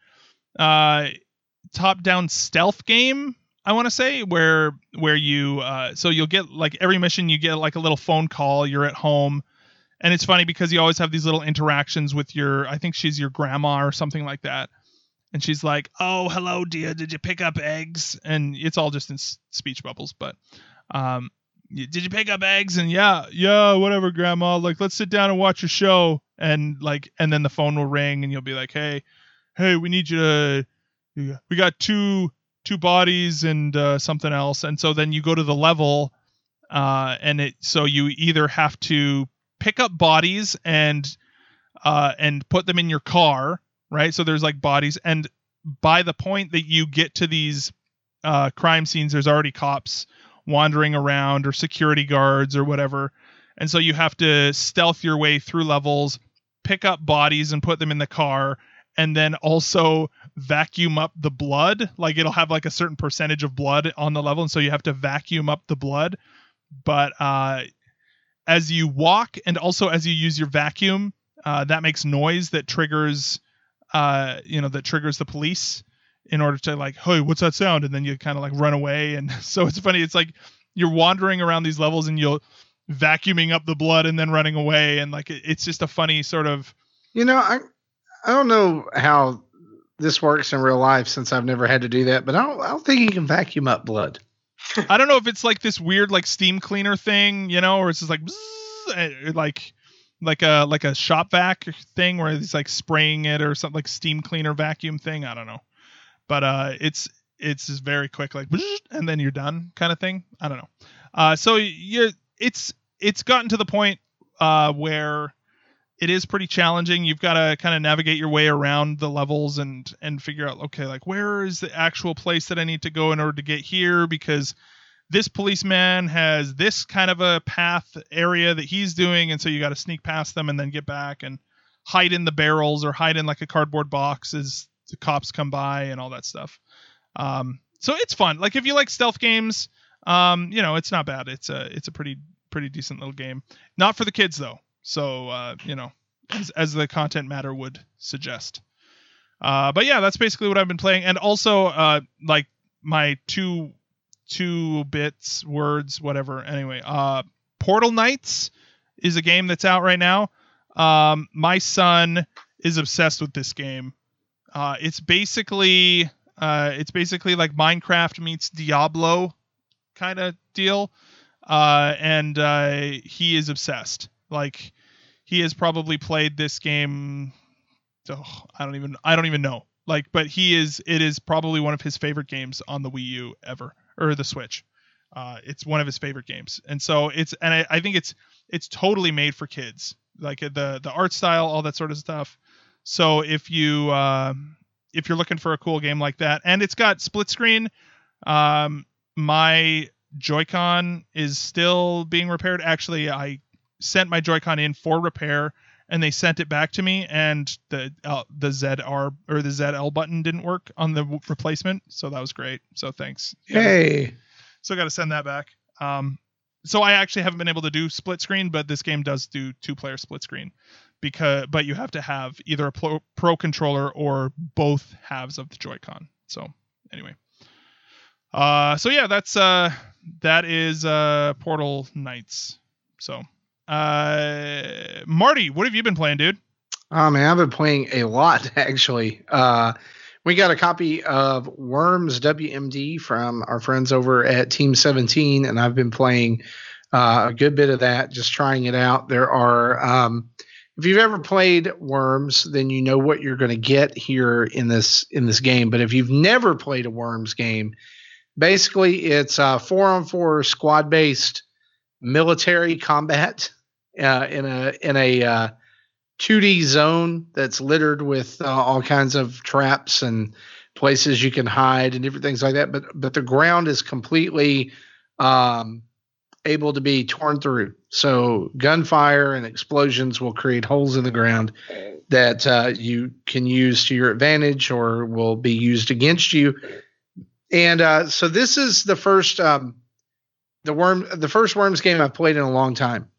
stealth game, I want to say, where you so you'll get every mission you get a little phone call. You're at home, and it's funny because you always have these little interactions with I think she's your grandma or something like that, and she's like, "Oh, hello, dear. Did you pick up eggs?" And it's all just in speech bubbles, but did you pick up eggs? And yeah, whatever, grandma. Let's sit down and watch a show. And then the phone will ring, and you'll be like, hey, we need you we got two bodies and something else. And so then you go to the level, so you either have to pick up bodies and put them in your car, right? So there's bodies, and by the point that you get to these crime scenes, there's already cops wandering around or security guards or whatever. And so you have to stealth your way through levels, pick up bodies and put them in the car, and then also vacuum up the blood. It'll have a certain percentage of blood on the level, and so you have to vacuum up the blood. But as you walk and also as you use your vacuum, that makes noise that triggers, that triggers the police in order to like, hey, what's that sound? And then you kind of like run away. And so it's funny. It's like you're wandering around these levels and you'll vacuuming up the blood and then running away. And like, it's just a funny sort of, I don't know how this works in real life since I've never had to do that, but I don't think you can vacuum up blood. I don't know if it's like this weird like steam cleaner thing, or it's just like bzzz, like a shop vac thing where it's like spraying it or something, like steam cleaner vacuum thing. I don't know, but it's just very quick, like bzzz, and then you're done kind of thing. I don't know. So it's gotten to the point where it is pretty challenging. You've got to kind of navigate your way around the levels and figure out, okay, like where is the actual place that I need to go in order to get here? Because this policeman has this kind of a path area that he's doing. And so you got to sneak past them and then get back and hide in the barrels or hide in like a cardboard box as the cops come by and all that stuff. So it's fun. Like if you like stealth games, it's not bad. It's a pretty decent little game. Not for the kids though. So, as the content matter would suggest. But yeah, that's basically what I've been playing. And also, like my two bits, words, whatever. Anyway, Portal Knights is a game that's out right now. My son is obsessed with this game. It's basically like Minecraft meets Diablo kind of deal. And he is obsessed. Like he has probably played this game. I don't even know. Like, but it is probably one of his favorite games on the Wii U ever, or the Switch. It's one of his favorite games. And so I think it's totally made for kids, like the art style, all that sort of stuff. So if you're looking for a cool game like that, and it's got split screen, my Joy-Con is still being repaired. Actually, I sent my Joy-Con in for repair and they sent it back to me, and the ZR or the ZL button didn't work on the replacement. So that was great. So thanks. Hey. So I got to send that back. So I actually haven't been able to do split screen, but this game does do 2-player split screen but you have to have either a pro controller or both halves of the Joy-Con. So anyway. So yeah, that is Portal Knights. So Marty, what have you been playing, dude? Oh man, I've been playing a lot actually. We got a copy of Worms WMD from our friends over at Team 17, and I've been playing a good bit of that, just trying it out. There are if you've ever played Worms, then you know what you're going to get here in this game. But if you've never played a Worms game, basically it's 4-on-4 squad-based military combat in a 2D zone that's littered with all kinds of traps and places you can hide and different things like that. But the ground is completely able to be torn through. So gunfire and explosions will create holes in the ground that you can use to your advantage or will be used against you. And so this is the first the first Worms game I've played in a long time.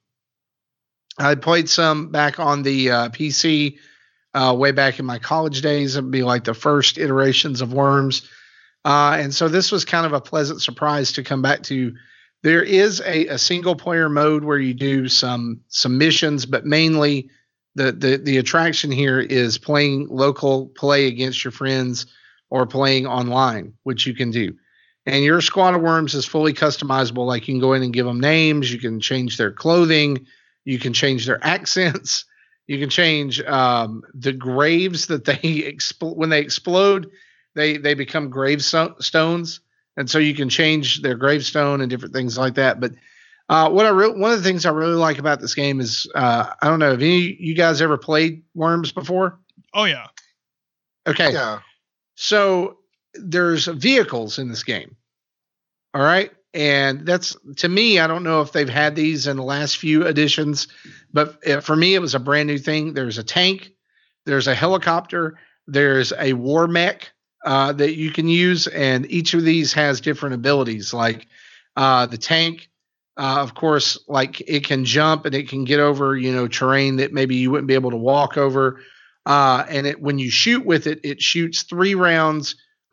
I played some back on the PC way back in my college days. It'd be like the first iterations of Worms. And so this was kind of a pleasant surprise to come back to. There is a single player mode where you do some missions, but mainly the attraction here is playing local play against your friends or playing online, which you can do. And your squad of worms is fully customizable. Like you can go in and give them names. You can change their clothing. You can change their accents. You can change the graves that they when they explode, they become gravestones. And so you can change their gravestone and different things like that. But one of the things I really like about this game is I don't know, have you guys ever played Worms before? Oh yeah. Okay. Yeah. So there's vehicles in this game. All right. And that's, to me, I don't know if they've had these in the last few editions, but for me, it was a brand new thing. There's a tank, there's a helicopter, there's a war mech that you can use. And each of these has different abilities. Like the tank Of course, like it can jump and it can get over, terrain that maybe you wouldn't be able to walk over. And when you shoot with it, it shoots 3 volleys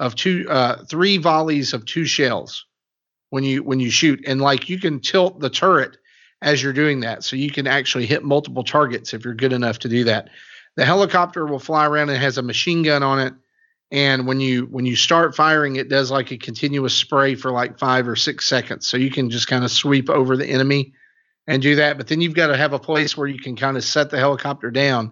of 2 shells when you shoot. And like you can tilt the turret as you're doing that. So you can actually hit multiple targets if you're good enough to do that. The helicopter will fly around and has a machine gun on it. And when you start firing, it does like a continuous spray for like 5 or 6 seconds. So you can just kind of sweep over the enemy and do that. But then you've got to have a place where you can kind of set the helicopter down,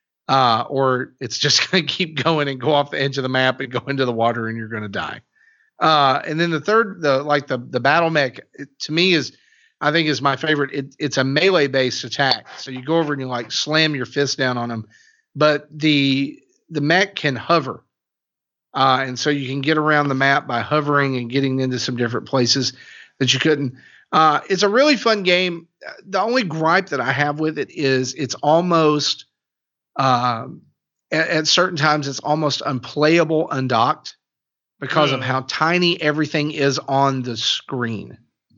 or it's just going to keep going and go off the edge of the map and go into the water and you're going to die. And then the third, the battle mech, to me I think is my favorite. It's a melee based attack. So you go over and you like slam your fist down on them, but the mech can hover. And so you can get around the map by hovering and getting into some different places that you couldn't. It's a really fun game. The only gripe that I have with it is it's almost, at certain times, it's almost unplayable undocked because of how tiny everything is on the screen.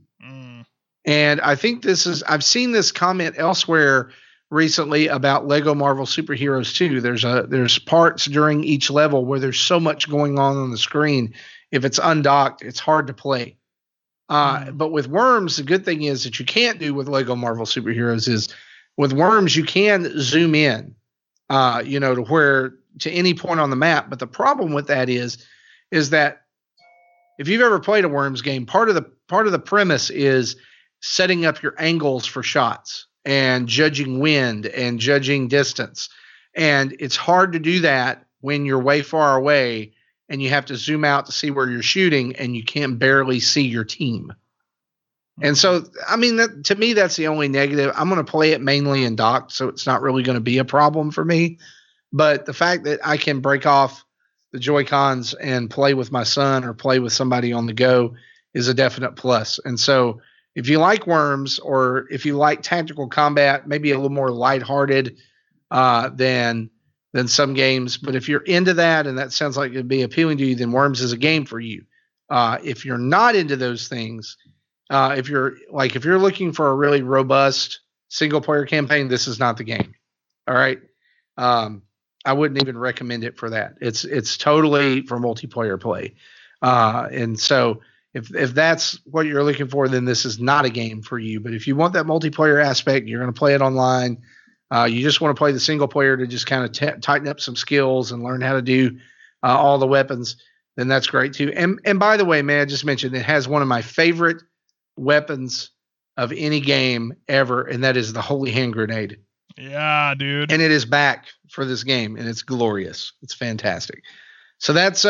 And I think I've seen this comment elsewhere recently about Lego Marvel Superheroes 2. There's parts during each level where there's so much going on the screen. If it's undocked, it's hard to play. But with Worms, the good thing is that you can't do with Lego Marvel Superheroes is with Worms, you can zoom in, to any point on the map. But the problem with that is that if you've ever played a Worms game, part of the premise is setting up your angles for shots and judging wind and judging distance. And it's hard to do that when you're way far away and you have to zoom out to see where you're shooting and you can barely see your team. And so, I mean, to me, that's the only negative. I'm going to play it mainly in docked, so it's not really going to be a problem for me. But the fact that I can break off the Joy-Cons and play with my son or play with somebody on the go is a definite plus. And so, if you like Worms or if you like tactical combat, maybe a little more lighthearted than some games, but if you're into that and that sounds like it'd be appealing to you, then Worms is a game for you. If you're not into those things, if you're looking for a really robust single player campaign, this is not the game. All right. I wouldn't even recommend it for that. It's totally for multiplayer play. And so, If that's what you're looking for, then this is not a game for you. But if you want that multiplayer aspect, you're going to play it online. You just want to play the single player to just kind of tighten up some skills and learn how to do all the weapons, then that's great too. And by the way, man, I just mentioned it has one of my favorite weapons of any game ever, and that is the Holy Hand Grenade. Yeah, dude. And it is back for this game, and it's glorious. It's fantastic. So that's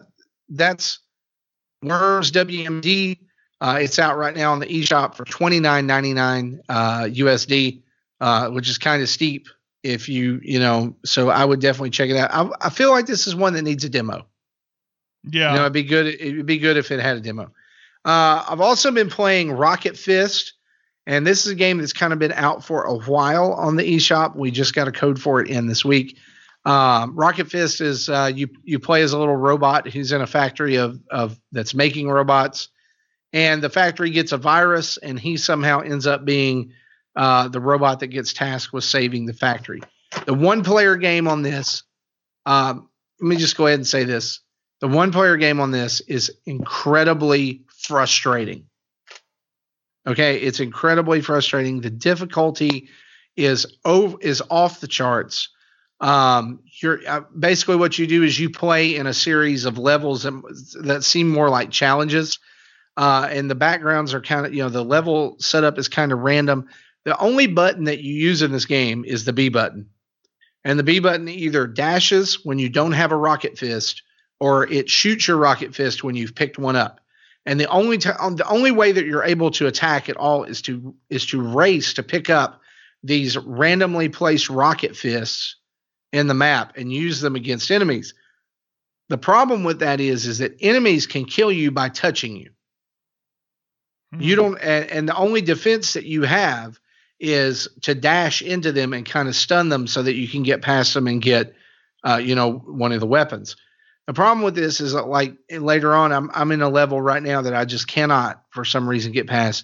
Worms WMD. It's out right now on the eShop for $29.99 USD, which is kind of steep if so I would definitely check it out. I feel like this is one that needs a demo. Yeah. It'd be good if it had a demo. I've also been playing Rocket Fist, and this is a game that's kind of been out for a while on the eShop. We just got a code for it in this week. Rocket Fist is you play as a little robot who's in a factory of that's making robots, and the factory gets a virus, and he somehow ends up being the robot that gets tasked with saving the factory. The one-player game on this, let me just go ahead and say this: the one-player game on this is incredibly frustrating. Okay, it's incredibly frustrating. The difficulty is off the charts. Basically what you do is you play in a series of levels that seem more like challenges, and the backgrounds are kind of, the level setup is kind of random. The only button that you use in this game is the B button, and the B button either dashes when you don't have a rocket fist, or it shoots your rocket fist when you've picked one up. And the only way that you're able to attack at all is to race to pick up these randomly placed rocket fists in the map and use them against enemies. The problem with that is that enemies can kill you by touching you. You don't, and the only defense that you have is to dash into them and kind of stun them so that you can get past them and get, one of the weapons. The problem with this is that, like, later on, I'm in a level right now that I just cannot, for some reason, get past.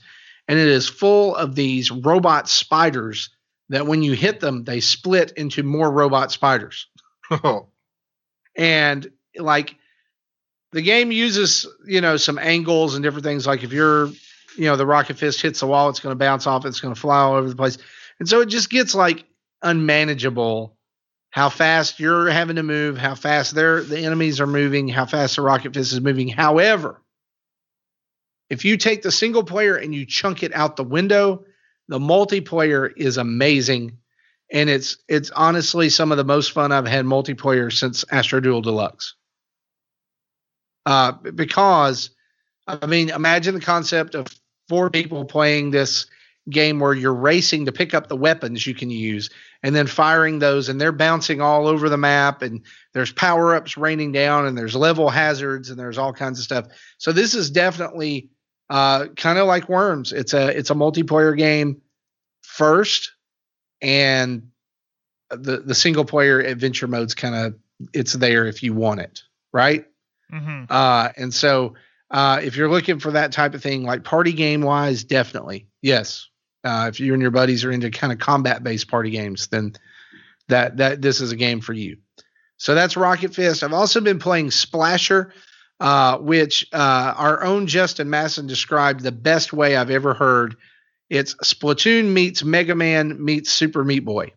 and it is full of these robot spiders that when you hit them, they split into more robot spiders. Oh. And like the game uses, some angles and different things. Like if the rocket fist hits the wall, it's going to bounce off. It's going to fly all over the place. And so it just gets like unmanageable how fast you're having to move, how fast the enemies are moving, how fast the rocket fist is moving. However, if you take the single player and you chunk it out the window, the multiplayer is amazing. And it's honestly some of the most fun I've had multiplayer since Astro Duel Deluxe. Because, imagine the concept of 4 people playing this game where you're racing to pick up the weapons you can use and then firing those, and they're bouncing all over the map, and there's power-ups raining down, and there's level hazards, and there's all kinds of stuff. So this is definitely kind of like Worms. It's a multiplayer game first, and the single player adventure mode's kind of, it's there if you want it, right? Mm-hmm. And so if you're looking for that type of thing, like party game wise, definitely yes. If you and your buddies are into kind of combat based party games, then that this is a game for you. So that's Rocket Fist. I've also been playing Splasher, which our own Justin Masson described the best way I've ever heard. It's Splatoon meets Mega Man meets Super Meat Boy.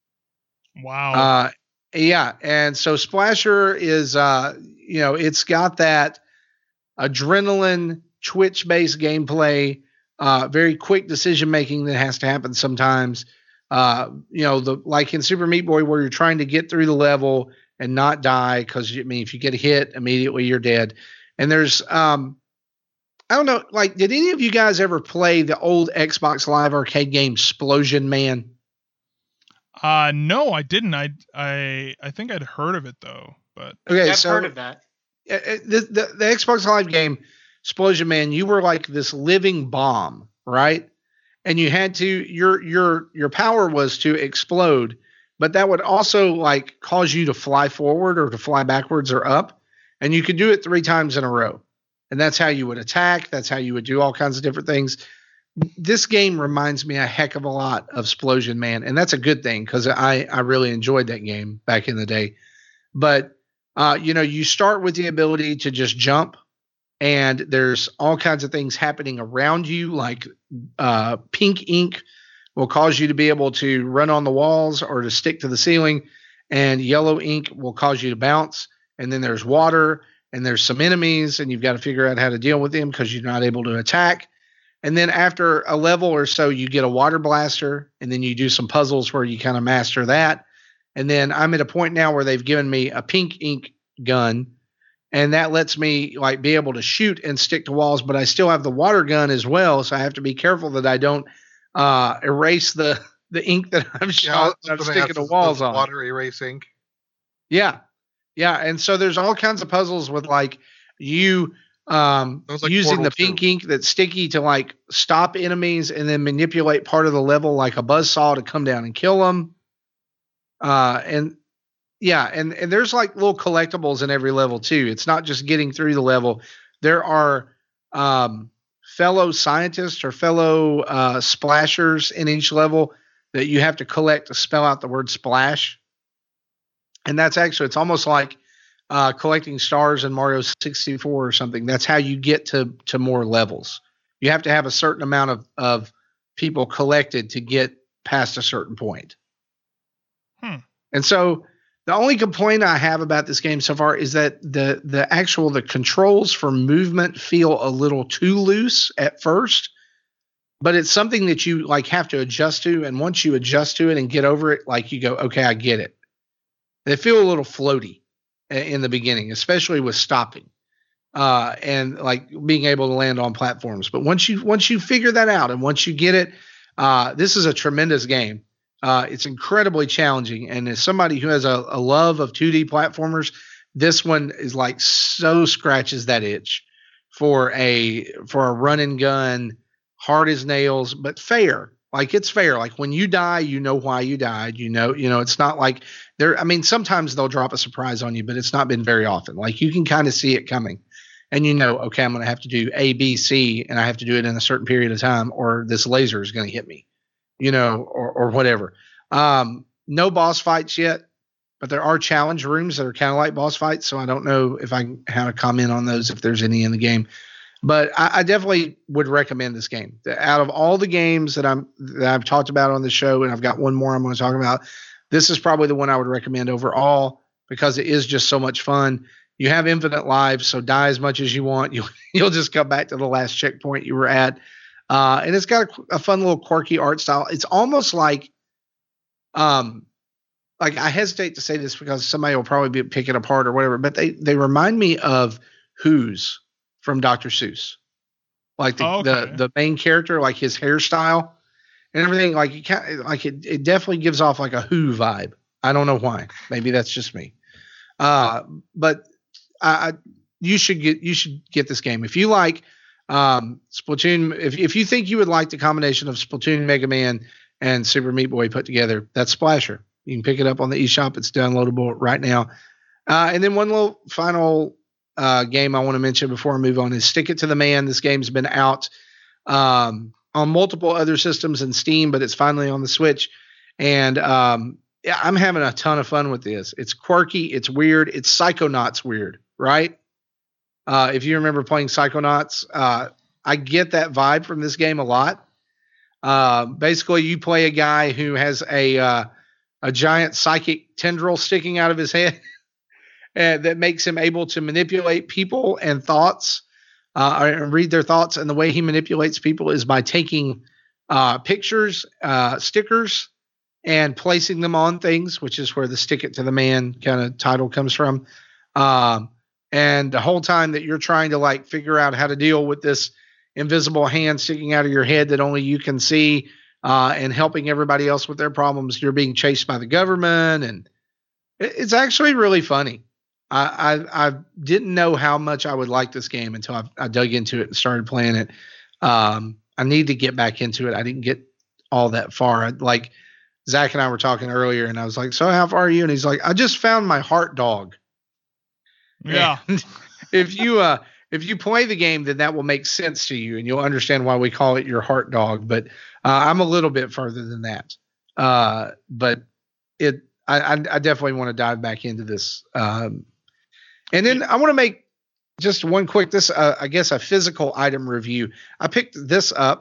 Wow. Yeah. And so Splasher is, it's got that adrenaline twitch based gameplay, very quick decision making that has to happen sometimes. Like in Super Meat Boy, where you're trying to get through the level and not die, because if you get hit immediately, you're dead. And there's, I don't know, like, did any of you guys ever play the old Xbox Live Arcade game Splosion Man? No, I didn't. I think I'd heard of it though, but okay, I've heard of that. The Xbox Live game Splosion Man, you were like this living bomb, right? And you had to your power was to explode, but that would also like cause you to fly forward or to fly backwards or up, and you could do it 3 times in a row. And that's how you would attack, that's how you would do all kinds of different things. This game reminds me a heck of a lot of Splosion Man, and that's a good thing because I really enjoyed that game back in the day. But you start with the ability to just jump, and there's all kinds of things happening around you, like pink ink will cause you to be able to run on the walls or to stick to the ceiling, and yellow ink will cause you to bounce. And then there's water, and there's some enemies, and you've got to figure out how to deal with them because you're not able to attack. And then after a level or so, you get a water blaster, and then you do some puzzles where you kind of master that. And then I'm at a point now where they've given me a pink ink gun, and that lets me like be able to shoot and stick to walls, but I still have the water gun as well. So I have to be careful that I don't erase the ink that I've shot. I'm sticking to walls on. Water erase ink. Yeah. Yeah. And so there's all kinds of puzzles with like you using the pink ink that's sticky to like stop enemies and then manipulate part of the level like a buzzsaw to come down and kill them. And there's like little collectibles in every level too. It's not just getting through the level. There are fellow scientists or fellow splashers in each level that you have to collect to spell out the word splash. And that's actually, it's almost like collecting stars in Mario 64 or something. That's how you get to more levels. You have to have a certain amount of people collected to get past a certain point. And so the only complaint I have about this game so far is that the controls for movement feel a little too loose at first, but it's something that you like have to adjust to. And once you adjust to it and get over it, like you go, okay, I get it. They feel a little floaty in the beginning, especially with stopping and like being able to land on platforms. But once you figure that out and once you get it, this is a tremendous game. It's incredibly challenging, and as somebody who has a love of 2D platformers, this one is like so scratches that itch for a run and gun, hard as nails, but fair. Like it's fair. Like when you die, you know why you died. You know, it's not like sometimes they'll drop a surprise on you, but it's not been very often. Like you can kind of see it coming. and okay, I'm going to have to do A, B, C, and I have to do it in a certain period of time, or this laser is going to hit me, or whatever. No boss fights yet, but there are challenge rooms that are kind of like boss fights. So I don't know if I can have a comment on those, if there's any in the game. But I definitely would recommend this game. Out of all the games that I've talked about on the show, and I've got one more I'm going to talk about, this is probably the one I would recommend overall because it is just so much fun. You have infinite lives, so die as much as you want. You'll just come back to the last checkpoint you were at. And it's got a fun little quirky art style. It's almost like I hesitate to say this because somebody will probably pick it apart or whatever, but they remind me of Who's from Dr. Seuss. Like the main character, like his hairstyle and everything, like it definitely gives off like a Who vibe. I don't know why. Maybe that's just me. But you should get this game. If you like Splatoon, if you think you would like the combination of Splatoon, Mega Man, and Super Meat Boy put together, that's Splasher. You can pick it up on the eShop. It's downloadable right now. And then one little final game I want to mention before I move on is Stick It to the Man. This game's been out on multiple other systems and Steam, but it's finally on the Switch. And I'm having a ton of fun with this. It's quirky. It's weird. It's Psychonauts weird, right? If you remember playing Psychonauts, I get that vibe from this game a lot. Basically, you play a guy who has a giant psychic tendril sticking out of his head that makes him able to manipulate people and thoughts and read their thoughts. And the way he manipulates people is by taking pictures, stickers, and placing them on things, which is where the Stick It to the Man kind of title comes from. And the whole time that you're trying to figure out how to deal with this invisible hand sticking out of your head that only you can see, and helping everybody else with their problems, you're being chased by the government, and it's actually really funny. I didn't know how much I would like this game until I dug into it and started playing it. I need to get back into it. I didn't get all that far. Like Zach and I were talking earlier, and I was like, "So how far are you?" And he's like, "I just found my heart dog." Yeah. And if you play the game, then that will make sense to you, and you'll understand why we call it your heart dog. But I'm a little bit further than that. But I definitely want to dive back into this. And then I want to make just one quick, I guess a physical item review. I picked this up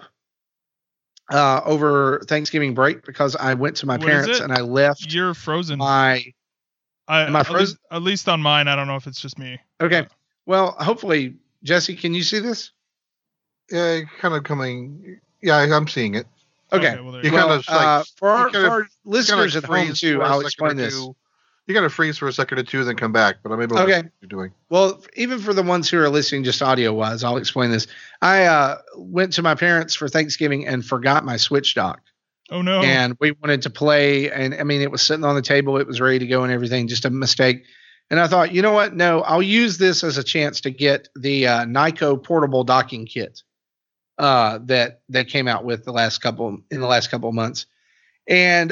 over Thanksgiving break because I went to my parents and I left. You're frozen. Am I frozen? At least on mine. I don't know if it's just me. Okay. Well, hopefully, Jesse, can you see this? Yeah, kind of coming. Yeah, I'm seeing it. Okay. For our listeners at home too, I'll explain this. You got to freeze for a second or two, then come back. But I'm able to see what you're doing. Well, even for the ones who are listening just audio-wise, I'll explain this. I went to my parents for Thanksgiving and forgot my Switch dock. Oh, no. And we wanted to play, and I mean, it was sitting on the table. It was ready to go and everything, just a mistake. And I thought, you know what? No, I'll use this as a chance to get the Nyko portable docking kit that came out with in the last couple of months. And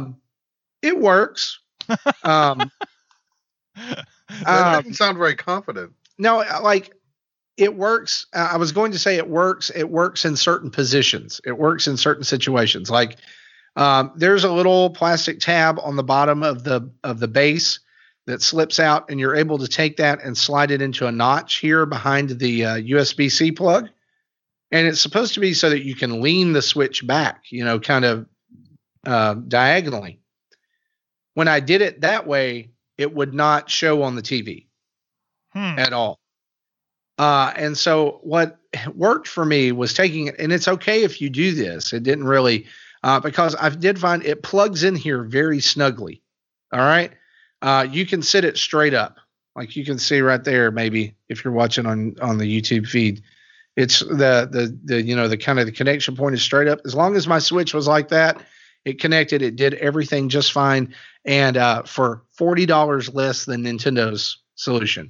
it works. That doesn't sound very confident. No, it works. I was going to say it works. It works in certain positions. It works in certain situations. There's a little plastic tab on the bottom of the base that slips out, and you're able to take that and slide it into a notch here behind the USB-C plug. And it's supposed to be so that you can lean the Switch back, kind of diagonally. When I did it that way, it would not show on the TV at all. And so what worked for me was taking it, and it's okay if you do this. It didn't really, because I did find it plugs in here very snugly. All right. You can sit it straight up. Like you can see right there, maybe if you're watching on the YouTube feed, it's the kind of the connection point is straight up. As long as my Switch was like that, it connected, it did everything just fine. And for $40 less than Nintendo's solution.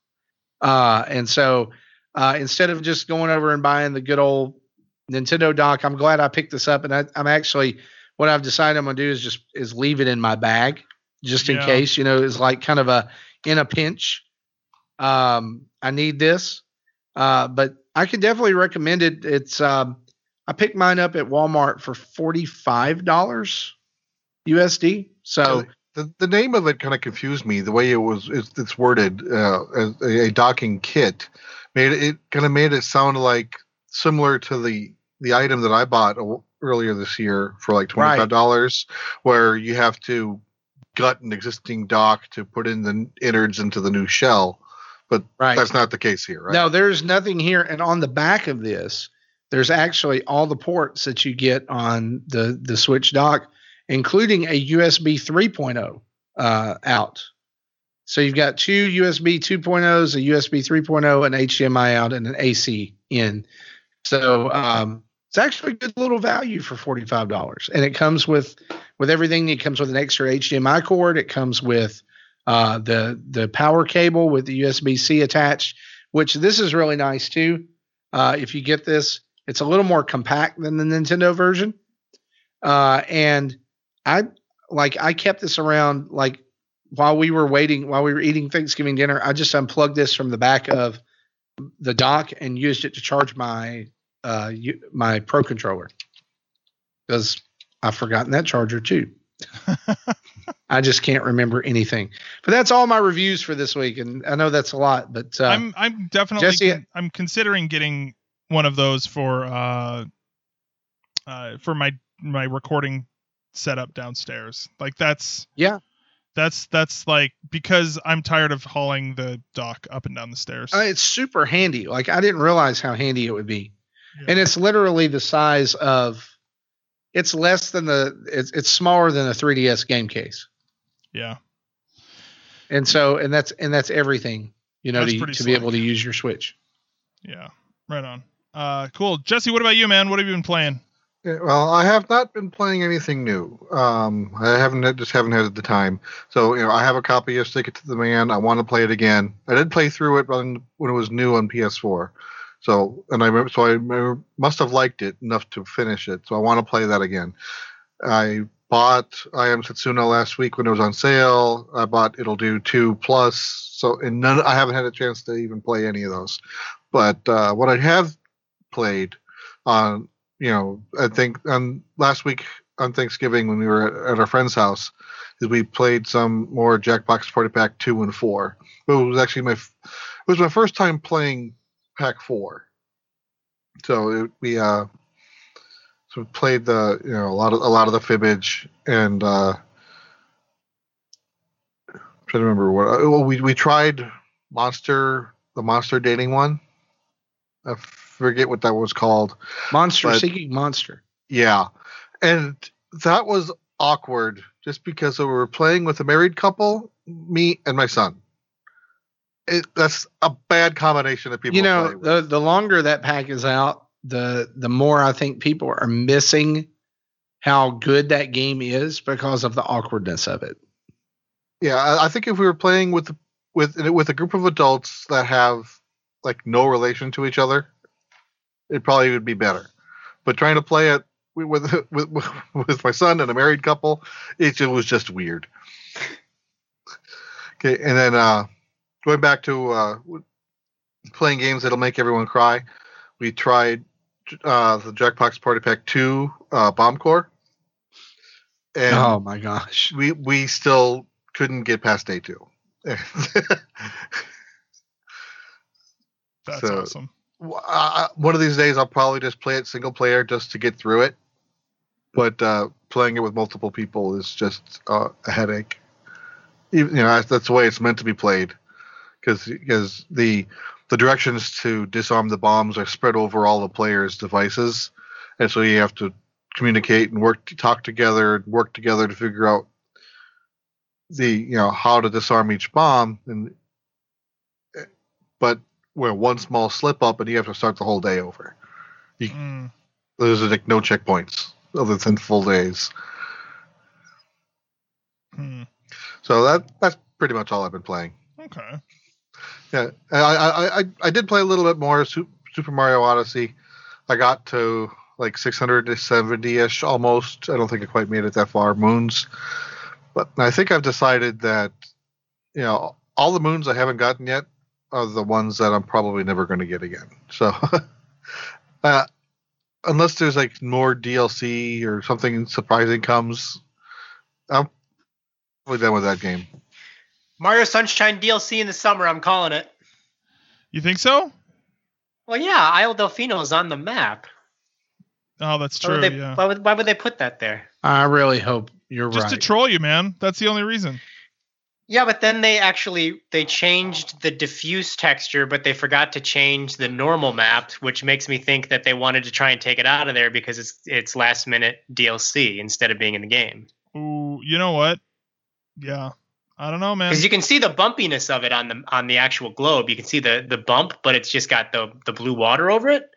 And so instead of just going over and buying the good old Nintendo dock, I'm glad I picked this up. And I'm actually, what I've decided I'm going to do is leave it in my bag just in case, it's like kind of in a pinch. I need this. But I could definitely recommend it. It's I picked mine up at Walmart for $45 USD. So the name of it kind of confused me. The way it's worded as a docking kit made it sound like similar to the item that I bought earlier this year for like $25, where you have to gut an existing dock to put in the innards into the new shell. But that's not the case here, right? No, there's nothing here. And on the back of this, there's actually all the ports that you get on the Switch dock, including a USB 3.0 out. So you've got two USB 2.0s, a USB 3.0, an HDMI out, and an AC in. So it's actually a good little value for $45. And it comes with everything. It comes with an extra HDMI cord. It comes with the power cable with the USB-C attached, which this is really nice too. If you get this, it's a little more compact than the Nintendo version. And I kept this around like while we were eating Thanksgiving dinner. I just unplugged this from the back of the dock and used it to charge my Pro controller, because I've forgotten that charger too. I just can't remember anything. But that's all my reviews for this week, and I know that's a lot, but I'm definitely Jesse, I'm considering getting one of those for my recording setup downstairs. Like that's like, because I'm tired of hauling the dock up and down the stairs. It's super handy. Like, I didn't realize how handy it would be. Yeah. And it's literally the size of, it's less than it's smaller than a 3DS game case. Yeah. And that's everything, to be able to use your Switch. Yeah. Right on. Cool. Jesse, what about you, man? What have you been playing? Yeah, well, I have not been playing anything new. I haven't had the time. So, I have a copy of Stick It to the Man. I want to play it again. I did play through it when it was new on PS4. So, I must have liked it enough to finish it. So I want to play that again. I bought I Am Setsuna last week when it was on sale. I bought It'll Do 2 Plus. So, I haven't had a chance to even play any of those. But what I have played on, I think last week on Thanksgiving when we were at our friend's house, is we played some more Jackbox Party Pack 2 and 4. But it was actually my first time playing Pack 4. So we played a lot of the fibbage, and trying to remember what we tried the monster dating one. I forget what that was called. Seeking Monster. Yeah, and that was awkward just because we were playing with a married couple, me and my son. That's a bad combination of people. Play with. The longer that pack is out, the more I think people are missing how good that game is because of the awkwardness of it. Yeah, I think if we were playing with a group of adults that have like no relation to each other, it probably would be better. But trying to play it with my son and a married couple, it was just weird. Okay, and then going back to playing games that'll make everyone cry, we tried the Jackbox Party Pack 2 Bomb Core. And oh my gosh. We still couldn't get past day 2. That's awesome. One of these days I'll probably just play it single player just to get through it. But playing it with multiple people is just a headache. Even, that's the way it's meant to be played. Because the directions to disarm the bombs are spread over all the players' devices, and so you have to communicate and work together to figure out how to disarm each bomb. But one small slip up and you have to start the whole day over. There's like no checkpoints other than full days. So that's pretty much all I've been playing. Okay. Yeah, I did play a little bit more Super Mario Odyssey. I got to like 670-ish almost. I don't think I quite made it that far, moons. But I think I've decided that, all the moons I haven't gotten yet, are the ones that I'm probably never going to get again. So, unless there's like more DLC or something surprising comes, I'm probably done with that game. Mario Sunshine DLC in the summer. I'm calling it. You think so? Well, yeah, Isle Delfino is on the map. Oh, that's true. Yeah. Why would they put that there? I really hope you're Just right. to troll you, man. That's the only reason. Yeah, but then they changed the diffuse texture, but they forgot to change the normal map, which makes me think that they wanted to try and take it out of there because it's last minute DLC instead of being in the game. Ooh, you know what? Yeah. I don't know, man. Because you can see the bumpiness of it on the actual globe. You can see the bump, but it's just got the blue water over it.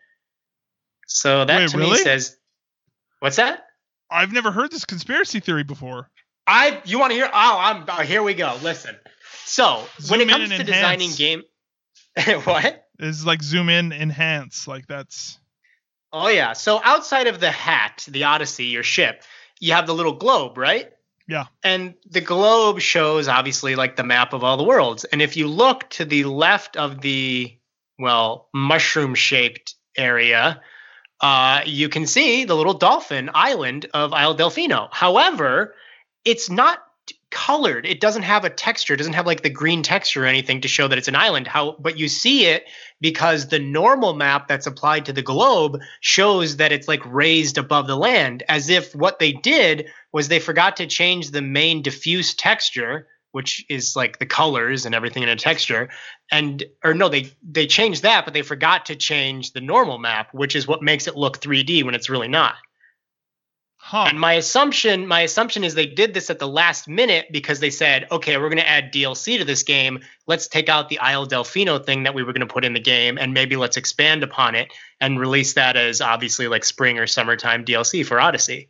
So that to me says, what's that? I've never heard this conspiracy theory before. You want to hear? Here we go. Listen. So when it comes to designing game, what? It's like zoom in, enhance, like that's. Oh yeah. So outside of the hat, the Odyssey, your ship, you have the little globe, right? Yeah. And the globe shows obviously like the map of all the worlds. And if you look to the left of the mushroom-shaped area, you can see the little dolphin island of Isle Delfino. However, it's not colored. It doesn't have a texture. It doesn't have like the green texture or anything to show that it's an island. But you see it because the normal map that's applied to the globe shows that it's like raised above the land, as if what they did was they forgot to change the main diffuse texture, which is like the colors and everything in a texture. They changed that, but they forgot to change the normal map, which is what makes it look 3D when it's really not. Huh. And my assumption is they did this at the last minute because they said, okay, we're going to add DLC to this game. Let's take out the Isle Delfino thing that we were going to put in the game, and maybe let's expand upon it and release that as obviously like spring or summertime DLC for Odyssey.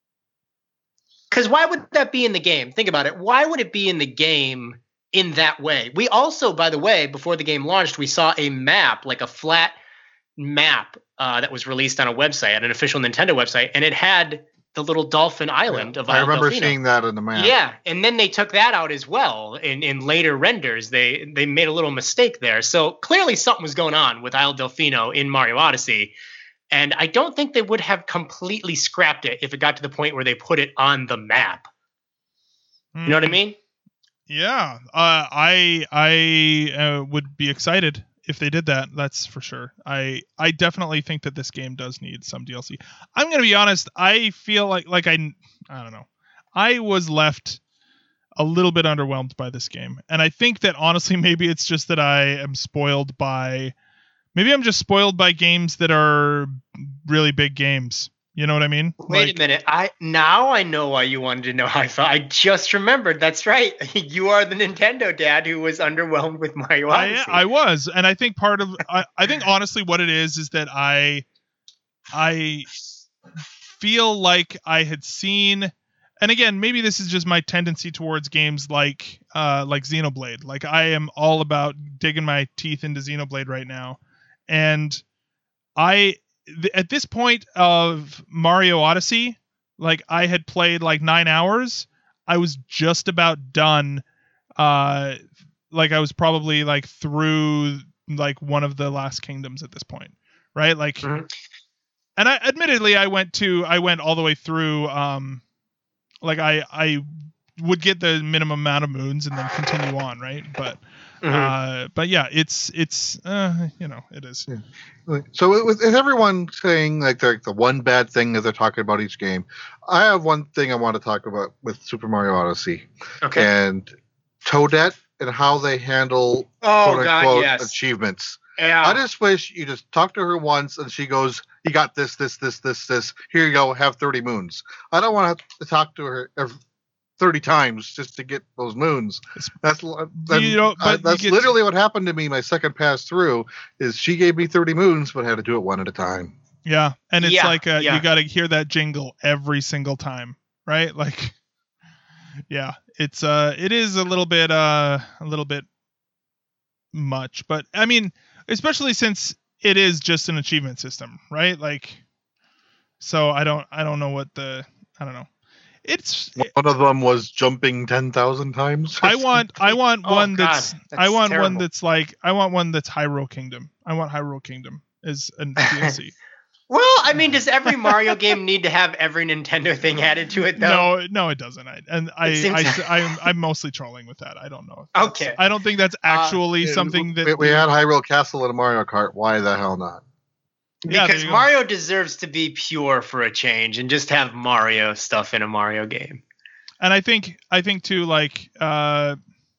Because why would that be in the game? Think about it. Why would it be in the game in that way? We also, by the way, before the game launched, we saw a map, like a flat map that was released on a website, at an official Nintendo website, and it had the little dolphin island of Isle Delfino. I remember seeing that in the map. Yeah, and then they took that out as well in later renders. They made a little mistake there. So clearly something was going on with Isle Delfino in Mario Odyssey. And I don't think they would have completely scrapped it if it got to the point where they put it on the map. You know what I mean? Yeah. I would be excited if they did that. That's for sure. I definitely think that this game does need some DLC. I'm going to be honest. I feel like I don't know. I was left a little bit underwhelmed by this game. And I think that honestly, maybe it's just that I am spoiled by... Maybe I'm just spoiled by games that are really big games. You know what I mean? Wait a minute. I know why you wanted to know how I felt. I just remembered. That's right. You are the Nintendo dad who was underwhelmed with Mario Odyssey. I was, and I think I think honestly what it is that I feel like I had seen, and again, maybe this is just my tendency towards games like Xenoblade. Like I am all about digging my teeth into Xenoblade right now. And at this point of Mario Odyssey, like I had played like 9 hours. I was just about done. Like I was probably like through like one of the last kingdoms at this point, right? Like, and I went all the way through. Like I would get the minimum amount of moons and then continue on, right? But yeah, it's it is. Yeah. So with everyone saying like the one bad thing that they're talking about each game, I have one thing I want to talk about with Super Mario Odyssey. Okay. And Toadette and how they handle quote unquote achievements. Yeah. I just wish you just talk to her once and she goes, "You got this. Here you go. Have 30 moons." I don't want to have to talk to her 30 times just to get those moons. That's literally what happened to me my second pass through. Is she gave me 30 moons, but I had to do it one at a time. Yeah, and it's you got to hear that jingle every single time, right? Like, yeah, it is a little bit much, but I mean, especially since it is just an achievement system, right? Like, so I don't know. It's One of them was jumping 10,000 times. I want Oh, one God, that's that's I want one terrible. that's like I want one that's Hyrule Kingdom. I want Hyrule Kingdom as a DLC. Well, I mean, does every Mario game need to have every Nintendo thing added to it, though? No, it doesn't. I'm mostly trolling with that. I don't know. If that's- Okay. I don't think that's actually something that we had Hyrule Castle in a Mario Kart. Why the hell not? Yeah, there Because you go. Mario deserves to be pure for a change and just have Mario stuff in a Mario game. And I think too, like I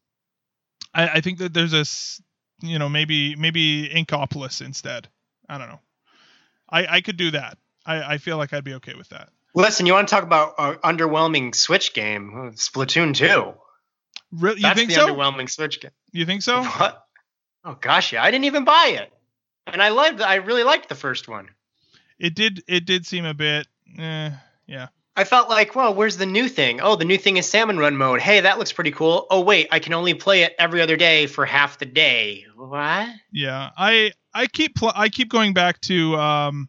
think that there's maybe Inkopolis instead. I don't know. I could do that. I feel like I'd be okay with that. Listen, you want to talk about underwhelming Switch game? Splatoon 2. You That's think the so? underwhelming Switch game. You think so? What? Oh gosh, yeah. I didn't even buy it. And I really liked the first one. It did seem a bit yeah. I felt like, well, where's the new thing? Oh, the new thing is Salmon Run mode. Hey, that looks pretty cool. Oh, wait, I can only play it every other day for half the day. What? Yeah. I keep going back to the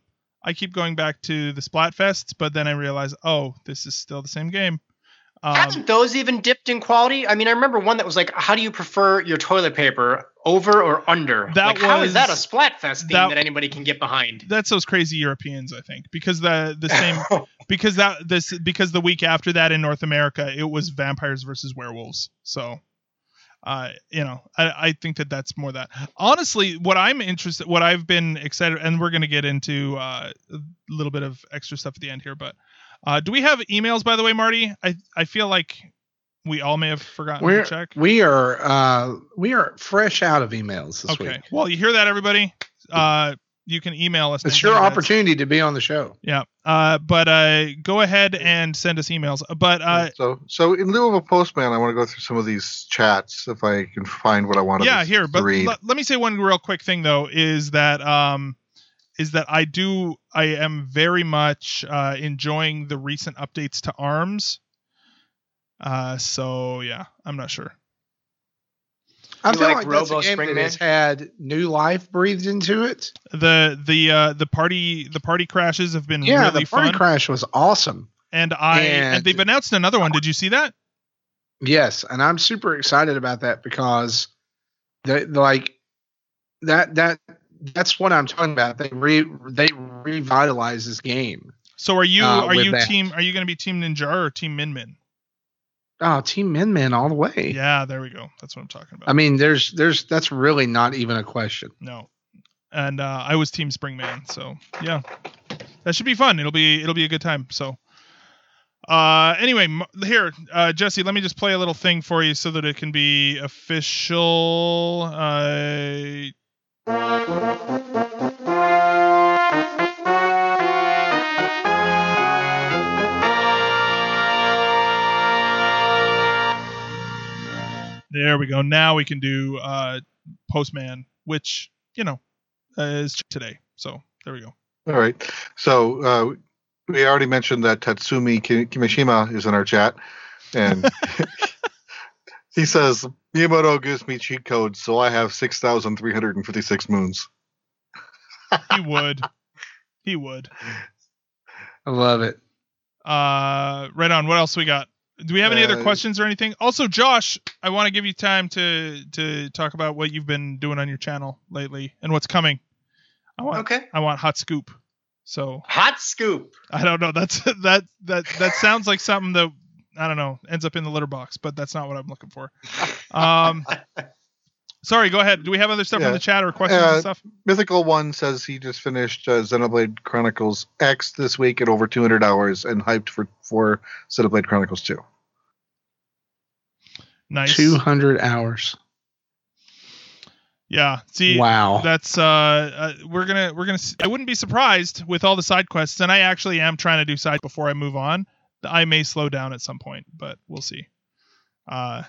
Splatfests, but then I realize, oh, this is still the same game. Haven't those even dipped in quality? I mean, I remember one that was like, how do you prefer your toilet paper, over or under? How is that a Splatfest theme that anybody can get behind? That's those crazy Europeans, I think, because the same because the week after that in North America it was vampires versus werewolves. So, I think that's more that. Honestly, what I've been excited, and we're gonna get into a little bit of extra stuff at the end here, but. Do we have emails, by the way, Marty? I feel like we all may have forgotten to check. We are fresh out of emails this week. Okay. Well, you hear that, everybody? You can email us. It's your opportunity to be on the show. Yeah. But go ahead and send us emails. But so in lieu of a postman, I want to go through some of these chats if I can find what I want to read. Yeah, here. But let me say one real quick thing though is that I am very much enjoying the recent updates to ARMS. So yeah, I'm not sure. I feel like that's a Robo game that Springman? has had new life breathed into it. The party crashes have been Yeah, really the party fun. crash was awesome. And they've announced another one. Did you see that? Yes, and I'm super excited about that because that's what I'm talking about. They revitalized this game. So are you going that. to be Team Ninja or Team Min Min? Oh, Team Min Min all the way. Yeah, there we go. That's what I'm talking about. I mean, that's really not even a question. No. And I was Team Springman, so yeah. That should be fun. It'll be a good time. So anyway, here, Jesse, let me just play a little thing for you so that it can be official. There we go. Now we can do Postman, which, is today. So there we go. All right. So we already mentioned that Tatsumi Kimishima is in our chat. And he says, Miyamoto gives me cheat codes, so I have 6,356 moons. He would. I love it. Right on. What else we got? Do we have any other questions or anything? Also, Josh, I want to give you time to talk about what you've been doing on your channel lately and what's coming. I want Hot Scoop. So Hot Scoop. I don't know. That sounds like something that I don't know ends up in the litter box, but that's not what I'm looking for. Sorry, go ahead. Do we have other stuff in the chat or questions and stuff? Mythical One says he just finished Xenoblade Chronicles X this week at over 200 hours and hyped for Xenoblade Chronicles 2. Nice. 200 hours. Yeah. See, wow. That's we're gonna. I wouldn't be surprised with all the side quests, and I actually am trying to do side before I move on. I may slow down at some point, but we'll see. Yeah.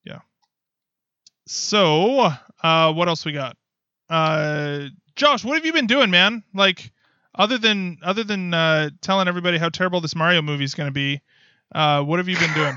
So, what else we got? Josh, what have you been doing, man? Like, other than telling everybody how terrible this Mario movie is going to be, what have you been doing?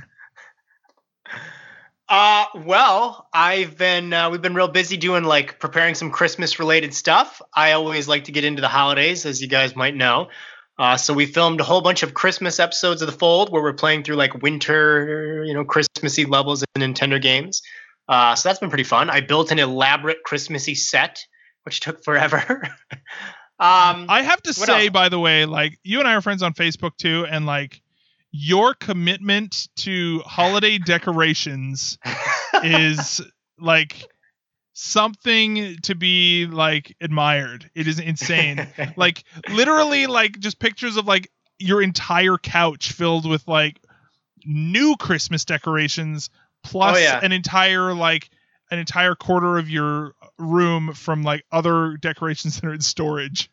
Well, we've been real busy doing preparing some Christmas related stuff. I always like to get into the holidays, as you guys might know. So we filmed a whole bunch of Christmas episodes of The Fold where we're playing through like winter, Christmassy levels of Nintendo games. So that's been pretty fun. I built an elaborate Christmassy set, which took forever. I have to say, else? by the way, like you and I are friends on Facebook too, and like your commitment to holiday decorations is like something to be like admired. It is insane. Like literally like just pictures of like your entire couch filled with like new Christmas decorations plus an entire quarter of your room from like other decorations that are in storage.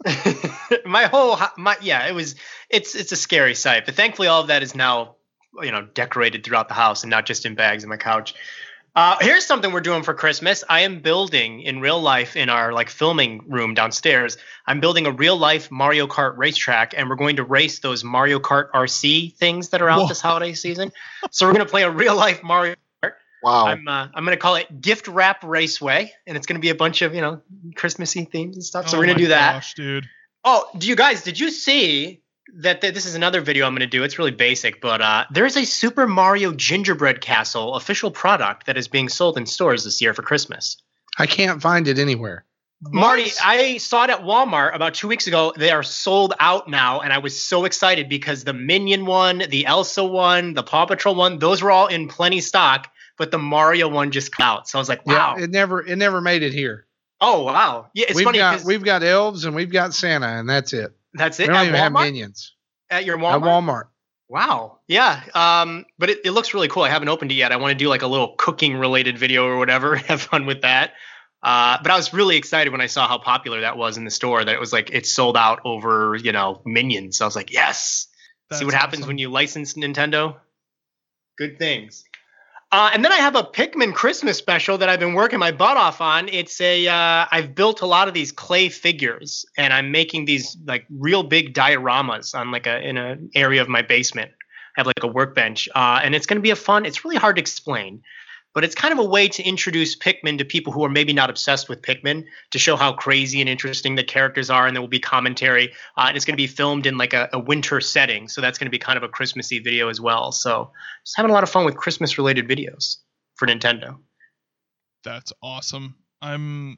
It's a scary sight, but thankfully all of that is now decorated throughout the house and not just in bags on my couch. Here's something we're doing for Christmas. I am building in real life in our like filming room downstairs. I'm building a real life Mario Kart racetrack, and we're going to race those Mario Kart RC things that are out this holiday season. So we're going to play a real life Mario Kart. Wow. I'm going to call it Gift Wrap Raceway, and it's going to be a bunch of Christmassy themes and stuff. So we're going to do that. Gosh, dude. Oh, did you see that this is another video I'm going to do? It's really basic, but there is a Super Mario Gingerbread Castle official product that is being sold in stores this year for Christmas. I can't find it anywhere. Marty, I saw it at Walmart about 2 weeks ago. They are sold out now, and I was so excited because the Minion one, the Elsa one, the Paw Patrol one, those were all in plenty stock, but the Mario one just came out. So I was like, wow. Yeah, it never made it here. Oh, wow. Yeah, it's funny because we've got elves and we've got Santa, and that's it. That's it. We don't at even Walmart? have minions. At your Walmart? At Walmart. Wow. Yeah. But it looks really cool. I haven't opened it yet. I want to do like a little cooking related video or whatever. Have fun with that. But I was really excited when I saw how popular that was in the store, that it was like it sold out over, Minions. So I was like, yes. That's See what happens awesome. when you license Nintendo? Good things. And then I have a Pikmin Christmas special that I've been working my butt off on. It's I've built a lot of these clay figures, and I'm making these like real big dioramas on in an area of my basement. I have like a workbench, and it's going to be it's really hard to explain, but it's kind of a way to introduce Pikmin to people who are maybe not obsessed with Pikmin, to show how crazy and interesting the characters are. And there will be commentary, and it's going to be filmed in like a winter setting. So that's going to be kind of a Christmassy video as well. So just having a lot of fun with Christmas related videos for Nintendo. That's awesome. I'm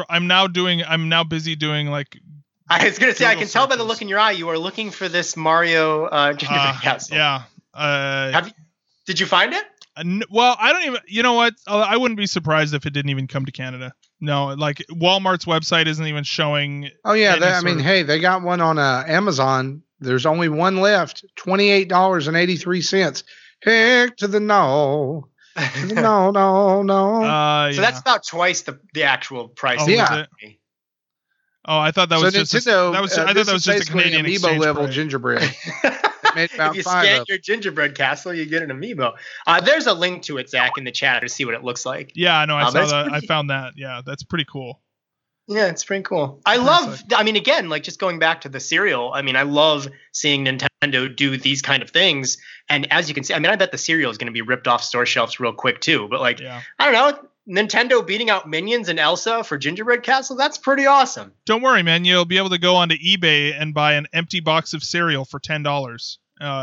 now busy doing like. I was going to say, I can tell by the circles. look in your eye, you are looking for this Mario Gingerbread Castle. Yeah. Did you find it? Well, I don't even. You know what? I wouldn't be surprised if it didn't even come to Canada. No, like Walmart's website isn't even showing. Oh yeah, they got one on Amazon. There's only one left. $28.83. Heck to the no. No. So that's about twice the actual price. Oh, Yeah. Oh, I thought that was just Nintendo. I thought that was just a Canadian amiibo exchange level rate. gingerbread. Made about If you 5 scan of your gingerbread castle, you get an amiibo. There's a link to it, Zach, in the chat to see what it looks like. Yeah, no, I saw that's that. pretty- I found that. Yeah, that's pretty cool. Yeah, it's pretty cool. Again, like just going back to the cereal, I love seeing Nintendo do these kind of things. And as you can see, I bet the cereal is going to be ripped off store shelves real quick too. But I don't know, Nintendo beating out Minions and Elsa for Gingerbread Castle, that's pretty awesome. Don't worry, man. You'll be able to go onto eBay and buy an empty box of cereal for $10.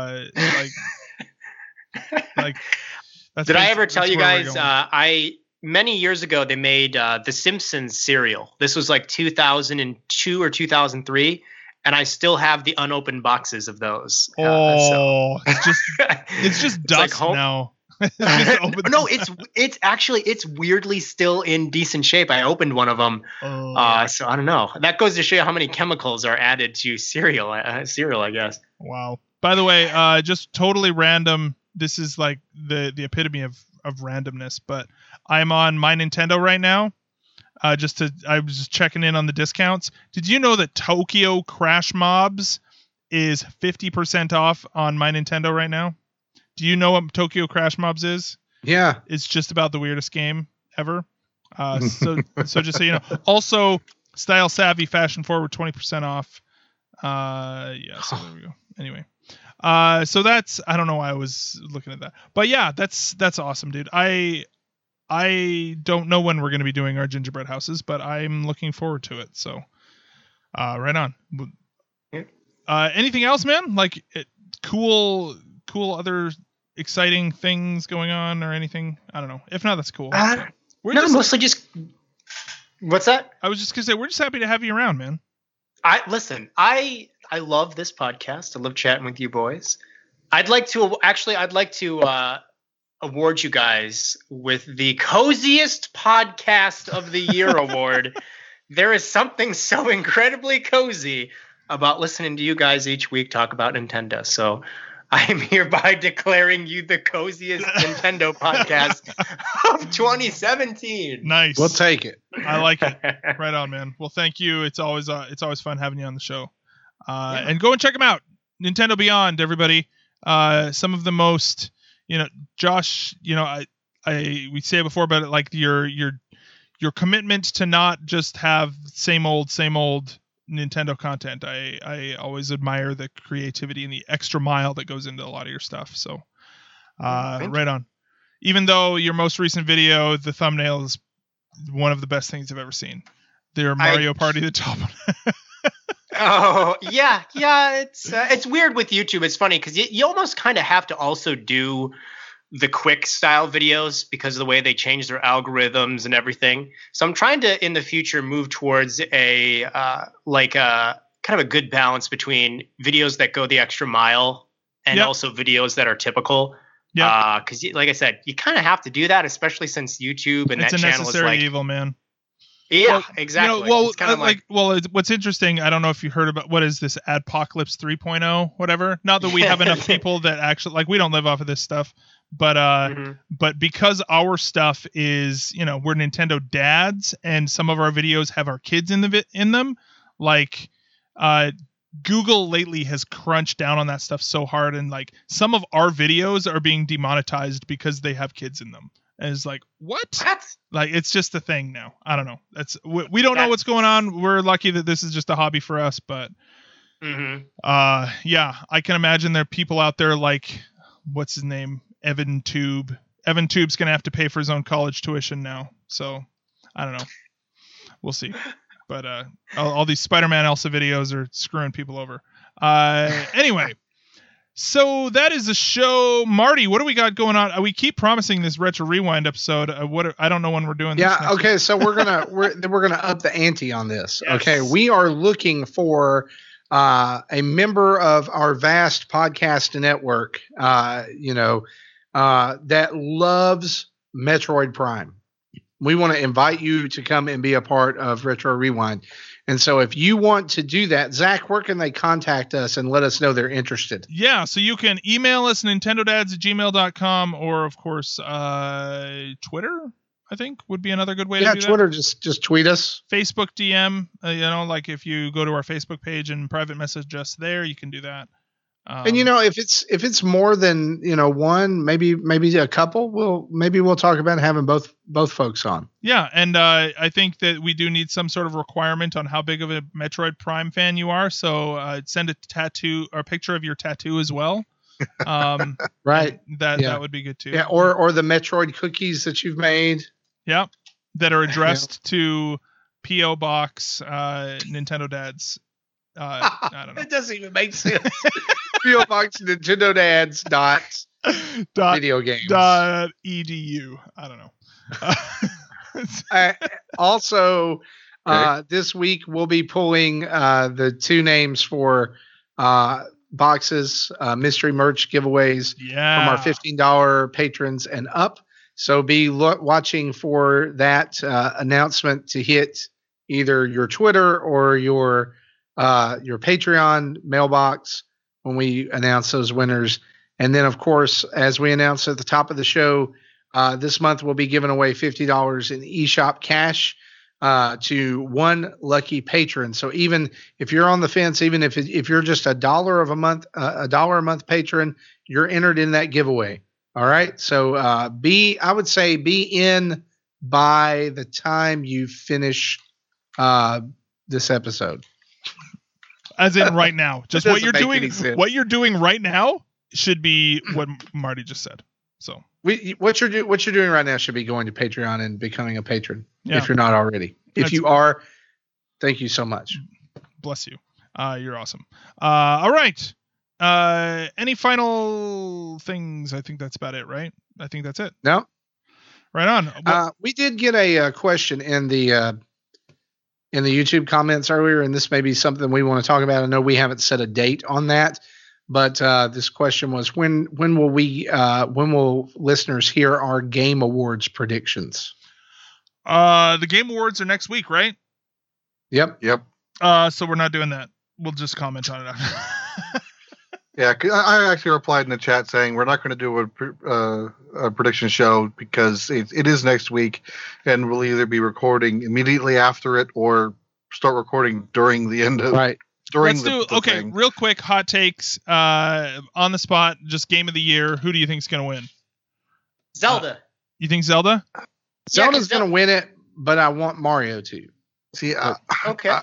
That's Did I ever tell that's you where we're guys? going. Many years ago they made The Simpsons cereal. This was like 2002 or 2003, and I still have the unopened boxes of those. It's just dust now. No, it's weirdly still in decent shape. I opened one of them, so I don't know. That goes to show you how many chemicals are added to cereal. I guess. Wow. By the way, just totally random. This is like the epitome of randomness, but I'm on My Nintendo right now. I was just checking in on the discounts. Did you know that Tokyo Crash Mobs is 50% off on My Nintendo right now? Do you know what Tokyo Crash Mobs is? Yeah. It's just about the weirdest game ever. So just so you know. Also, Style Savvy Fashion Forward 20% off. So there we go. Anyway. So that's, I don't know why I was looking at that, but yeah, that's awesome, dude. I don't know when we're going to be doing our gingerbread houses, but I'm looking forward to it. So, right on. Anything else, man? Like cool other exciting things going on or anything? I don't know. If not, that's cool. Mostly just. What's that? I was just gonna say we're just happy to have you around, man. I love this podcast. I love chatting with you boys. I'd like to award you guys with the coziest podcast of the year award. There is something so incredibly cozy about listening to you guys each week talk about Nintendo. So I am hereby declaring you the coziest Nintendo podcast of 2017. Nice. We'll take it. I like it. Right on, man. Well, thank you. It's always fun having you on the show. And go and check them out. Nintendo Beyond, everybody. Some of the most, Josh, we say it before, but like your commitment to not just have same old Nintendo content. I always admire the creativity and the extra mile that goes into a lot of your stuff. So, right on. Even though your most recent video, the thumbnail is one of the best things I've ever seen. Their Mario Party, the top one. Oh yeah. It's weird with YouTube. It's funny because you almost kind of have to also do the quick style videos because of the way they change their algorithms and everything. So I'm trying to in the future move towards a kind of a good balance between videos that go the extra mile and also videos that are typical. Yeah. Because like I said, you kind of have to do that, especially since YouTube and it's that a channel is necessary like evil, man. Yeah, exactly. It's kind of what's interesting, I don't know if you heard about what is this Adpocalypse 3.0, whatever. Not that we have enough people that actually we don't live off of this stuff, but but because our stuff is, we're Nintendo dads and some of our videos have our kids in them, like Google lately has crunched down on that stuff so hard, and like some of our videos are being demonetized because they have kids in them. And it's like, what? Like, it's just a thing now. I don't know. We don't know what's going on. We're lucky that this is just a hobby for us, but yeah, I can imagine there are people out there like, what's his name? Evan Tube. Evan Tube's going to have to pay for his own college tuition now. So I don't know. We'll see. But all these Spider-Man Elsa videos are screwing people over. Anyway. So that is the show. Marty, what do we got going on? We keep promising this Retro Rewind episode. I don't know when we're doing this. Yeah, okay, so we're gonna up the ante on this. Yes. Okay, we are looking for a member of our vast podcast network, that loves Metroid Prime. We want to invite you to come and be a part of Retro Rewind. And so if you want to do that, Zach, where can they contact us and let us know they're interested? Yeah, so you can email us nintendodads@gmail.com, or of course Twitter, I think would be another good way to do that. Yeah, Twitter, just tweet us. Facebook DM, like if you go to our Facebook page and private message us there, you can do that. And if it's more than one, maybe a couple, we'll talk about having both folks on. Yeah, and I think that we do need some sort of requirement on how big of a Metroid Prime fan you are. So send a tattoo or a picture of your tattoo as well. Right. That would be good too. Yeah, or the Metroid cookies that you've made. Yeah, that are addressed to P.O. Box Nintendo Dads. I don't know. It doesn't even make sense. P.O. Box Nintendo Dads dot video games .edu. I don't know. Also, this week we'll be pulling the two names for boxes, mystery merch giveaways from our $15 patrons and up. So be watching for that announcement to hit either your Twitter or your Patreon mailbox when we announce those winners. And then, of course, as we announced at the top of the show, this month we'll be giving away $50 in eShop cash to one lucky patron. So even if you're on the fence, even if you're just $1 a month patron, you're entered in that giveaway. All right. So I would say be in by the time you finish this episode. As in right now, just what you're doing right now should be what Marty just said. So what you're doing right now should be going to Patreon and becoming a patron if you're not already. If you are, thank you so much. Bless you. You're awesome. All right. Any final things? I think that's about it, right? I think that's it. No. Right on. We did get a question in the YouTube comments earlier, and this may be something we want to talk about. I know we haven't set a date on that, but this question was when will listeners hear our Game Awards predictions? The Game Awards are next week, right? Yep. So we're not doing that. We'll just comment on it. Yeah, 'cause I actually replied in the chat saying we're not going to do a prediction show because it is next week, and we'll either be recording immediately after it or start recording during the end of Let's do thing. Real quick hot takes on the spot. Just game of the year. Who do you think's going to win? Zelda. You think Zelda? Zelda's going to win it, but I want Mario to. See, okay.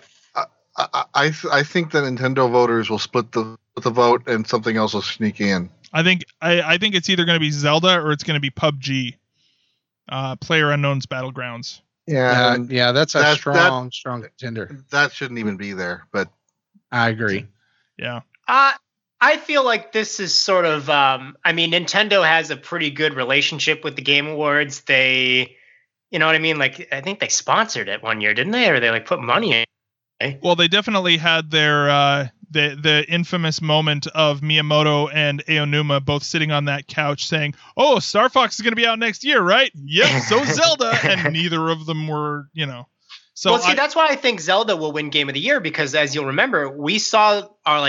I think that Nintendo voters will split the vote and something else will sneak in. I think it's either going to be Zelda or it's going to be PUBG, PlayerUnknown's Battlegrounds. Yeah, that's a strong contender. That shouldn't even be there, but I agree. Yeah. I feel like this is sort of Nintendo has a pretty good relationship with the Game Awards. They, you know what I mean? Like, I think they sponsored it one year, didn't they? Or they like put money in. Well, they definitely had their the infamous moment of Miyamoto and Aonuma both sitting on that couch saying, "Oh, Star Fox is going to be out next year, right? Yep, so Zelda," and neither of them were, So well, see, that's why I think Zelda will win Game of the Year, because as you'll remember, we saw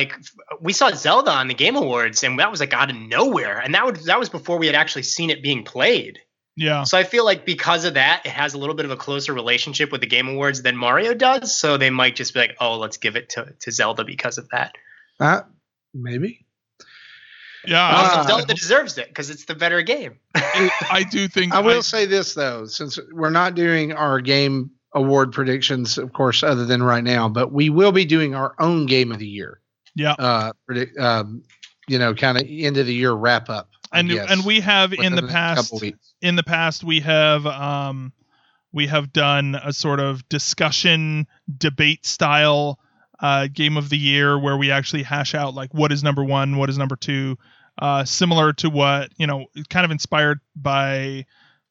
Zelda on the Game Awards, and that was like out of nowhere, and that was before we had actually seen it being played. Yeah. So I feel like because of that, it has a little bit of a closer relationship with the Game Awards than Mario does. So they might just be like, "Oh, let's give it to Zelda because of that." Maybe. Yeah. Zelda deserves it because it's the better game. I do think. I will say this though, since we're not doing our Game Award predictions, of course, other than right now, but we will be doing our own Game of the Year. Yeah. Kind of end of the year wrap up. And we have in the past. In the past, we have done a sort of discussion debate style Game of the Year where we actually hash out like what is number one, what is number two, similar to what kind of inspired by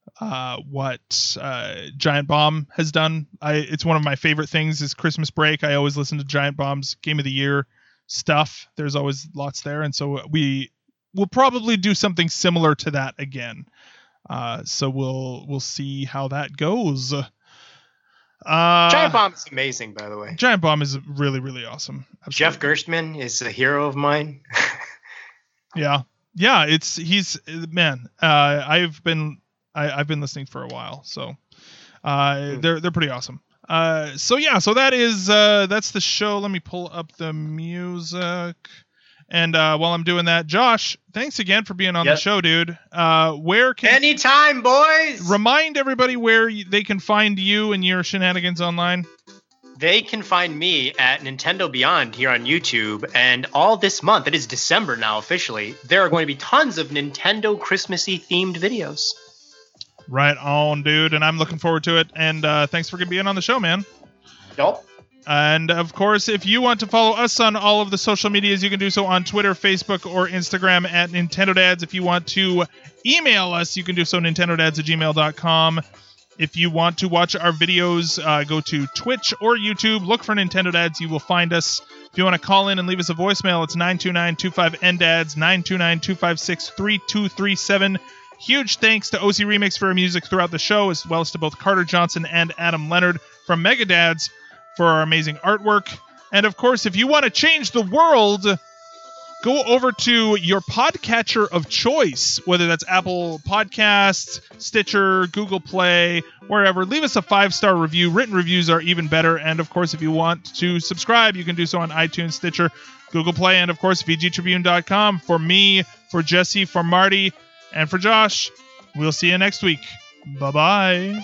what Giant Bomb has done. It's one of my favorite things is Christmas break. I always listen to Giant Bomb's Game of the Year stuff. There's always lots there, and so we'll probably do something similar to that again. So we'll see how that goes. Giant Bomb is amazing, by the way. Giant Bomb is really, really awesome. Absolutely. Jeff Gerstmann is a hero of mine. Yeah. He's man. I've been listening for a while, so they're pretty awesome. So that is that's the show. Let me pull up the music. And while I'm doing that, Josh, thanks again for being on the show, dude. Anytime, boys. Remind everybody where they can find you and your shenanigans online. They can find me at Nintendo Beyond here on YouTube, and all this month, it is December now officially, there are going to be tons of Nintendo Christmassy themed videos. Right on, dude, and I'm looking forward to it. And thanks for being on the show, man. Yup. And, of course, if you want to follow us on all of the social medias, you can do so on Twitter, Facebook, or Instagram at Nintendo Dads. If you want to email us, you can do so nintendodads@gmail.com. If you want to watch our videos, go to Twitch or YouTube. Look for Nintendo Dads. You will find us. If you want to call in and leave us a voicemail, it's 929-25-NDADS, 929-256-3237. Huge thanks to OC Remix for our music throughout the show, as well as to both Carter Johnson and Adam Leonard from Megadads for our amazing artwork. And of course, if you want to change the world, go over to your podcatcher of choice, whether that's Apple Podcasts, Stitcher, Google Play, wherever. Leave us a 5-star review. Written reviews are even better. And of course, if you want to subscribe, you can do so on iTunes, Stitcher, Google Play, and of course, VGTribune.com. For me, for Jesse, for Marty, and for Josh, we'll see you next week. Bye-bye.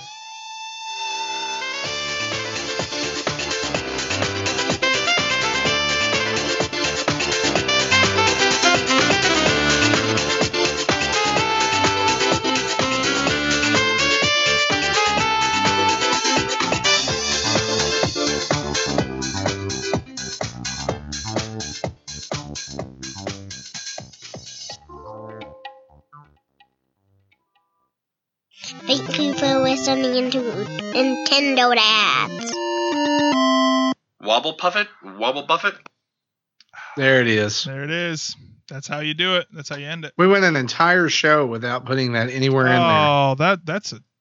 Thank you for listening to Nintendo Dads. Wobble Puffet? Wobble Buffet? There it is. There it is. That's how you do it. That's how you end it. We went an entire show without putting that anywhere in there. Oh, that's a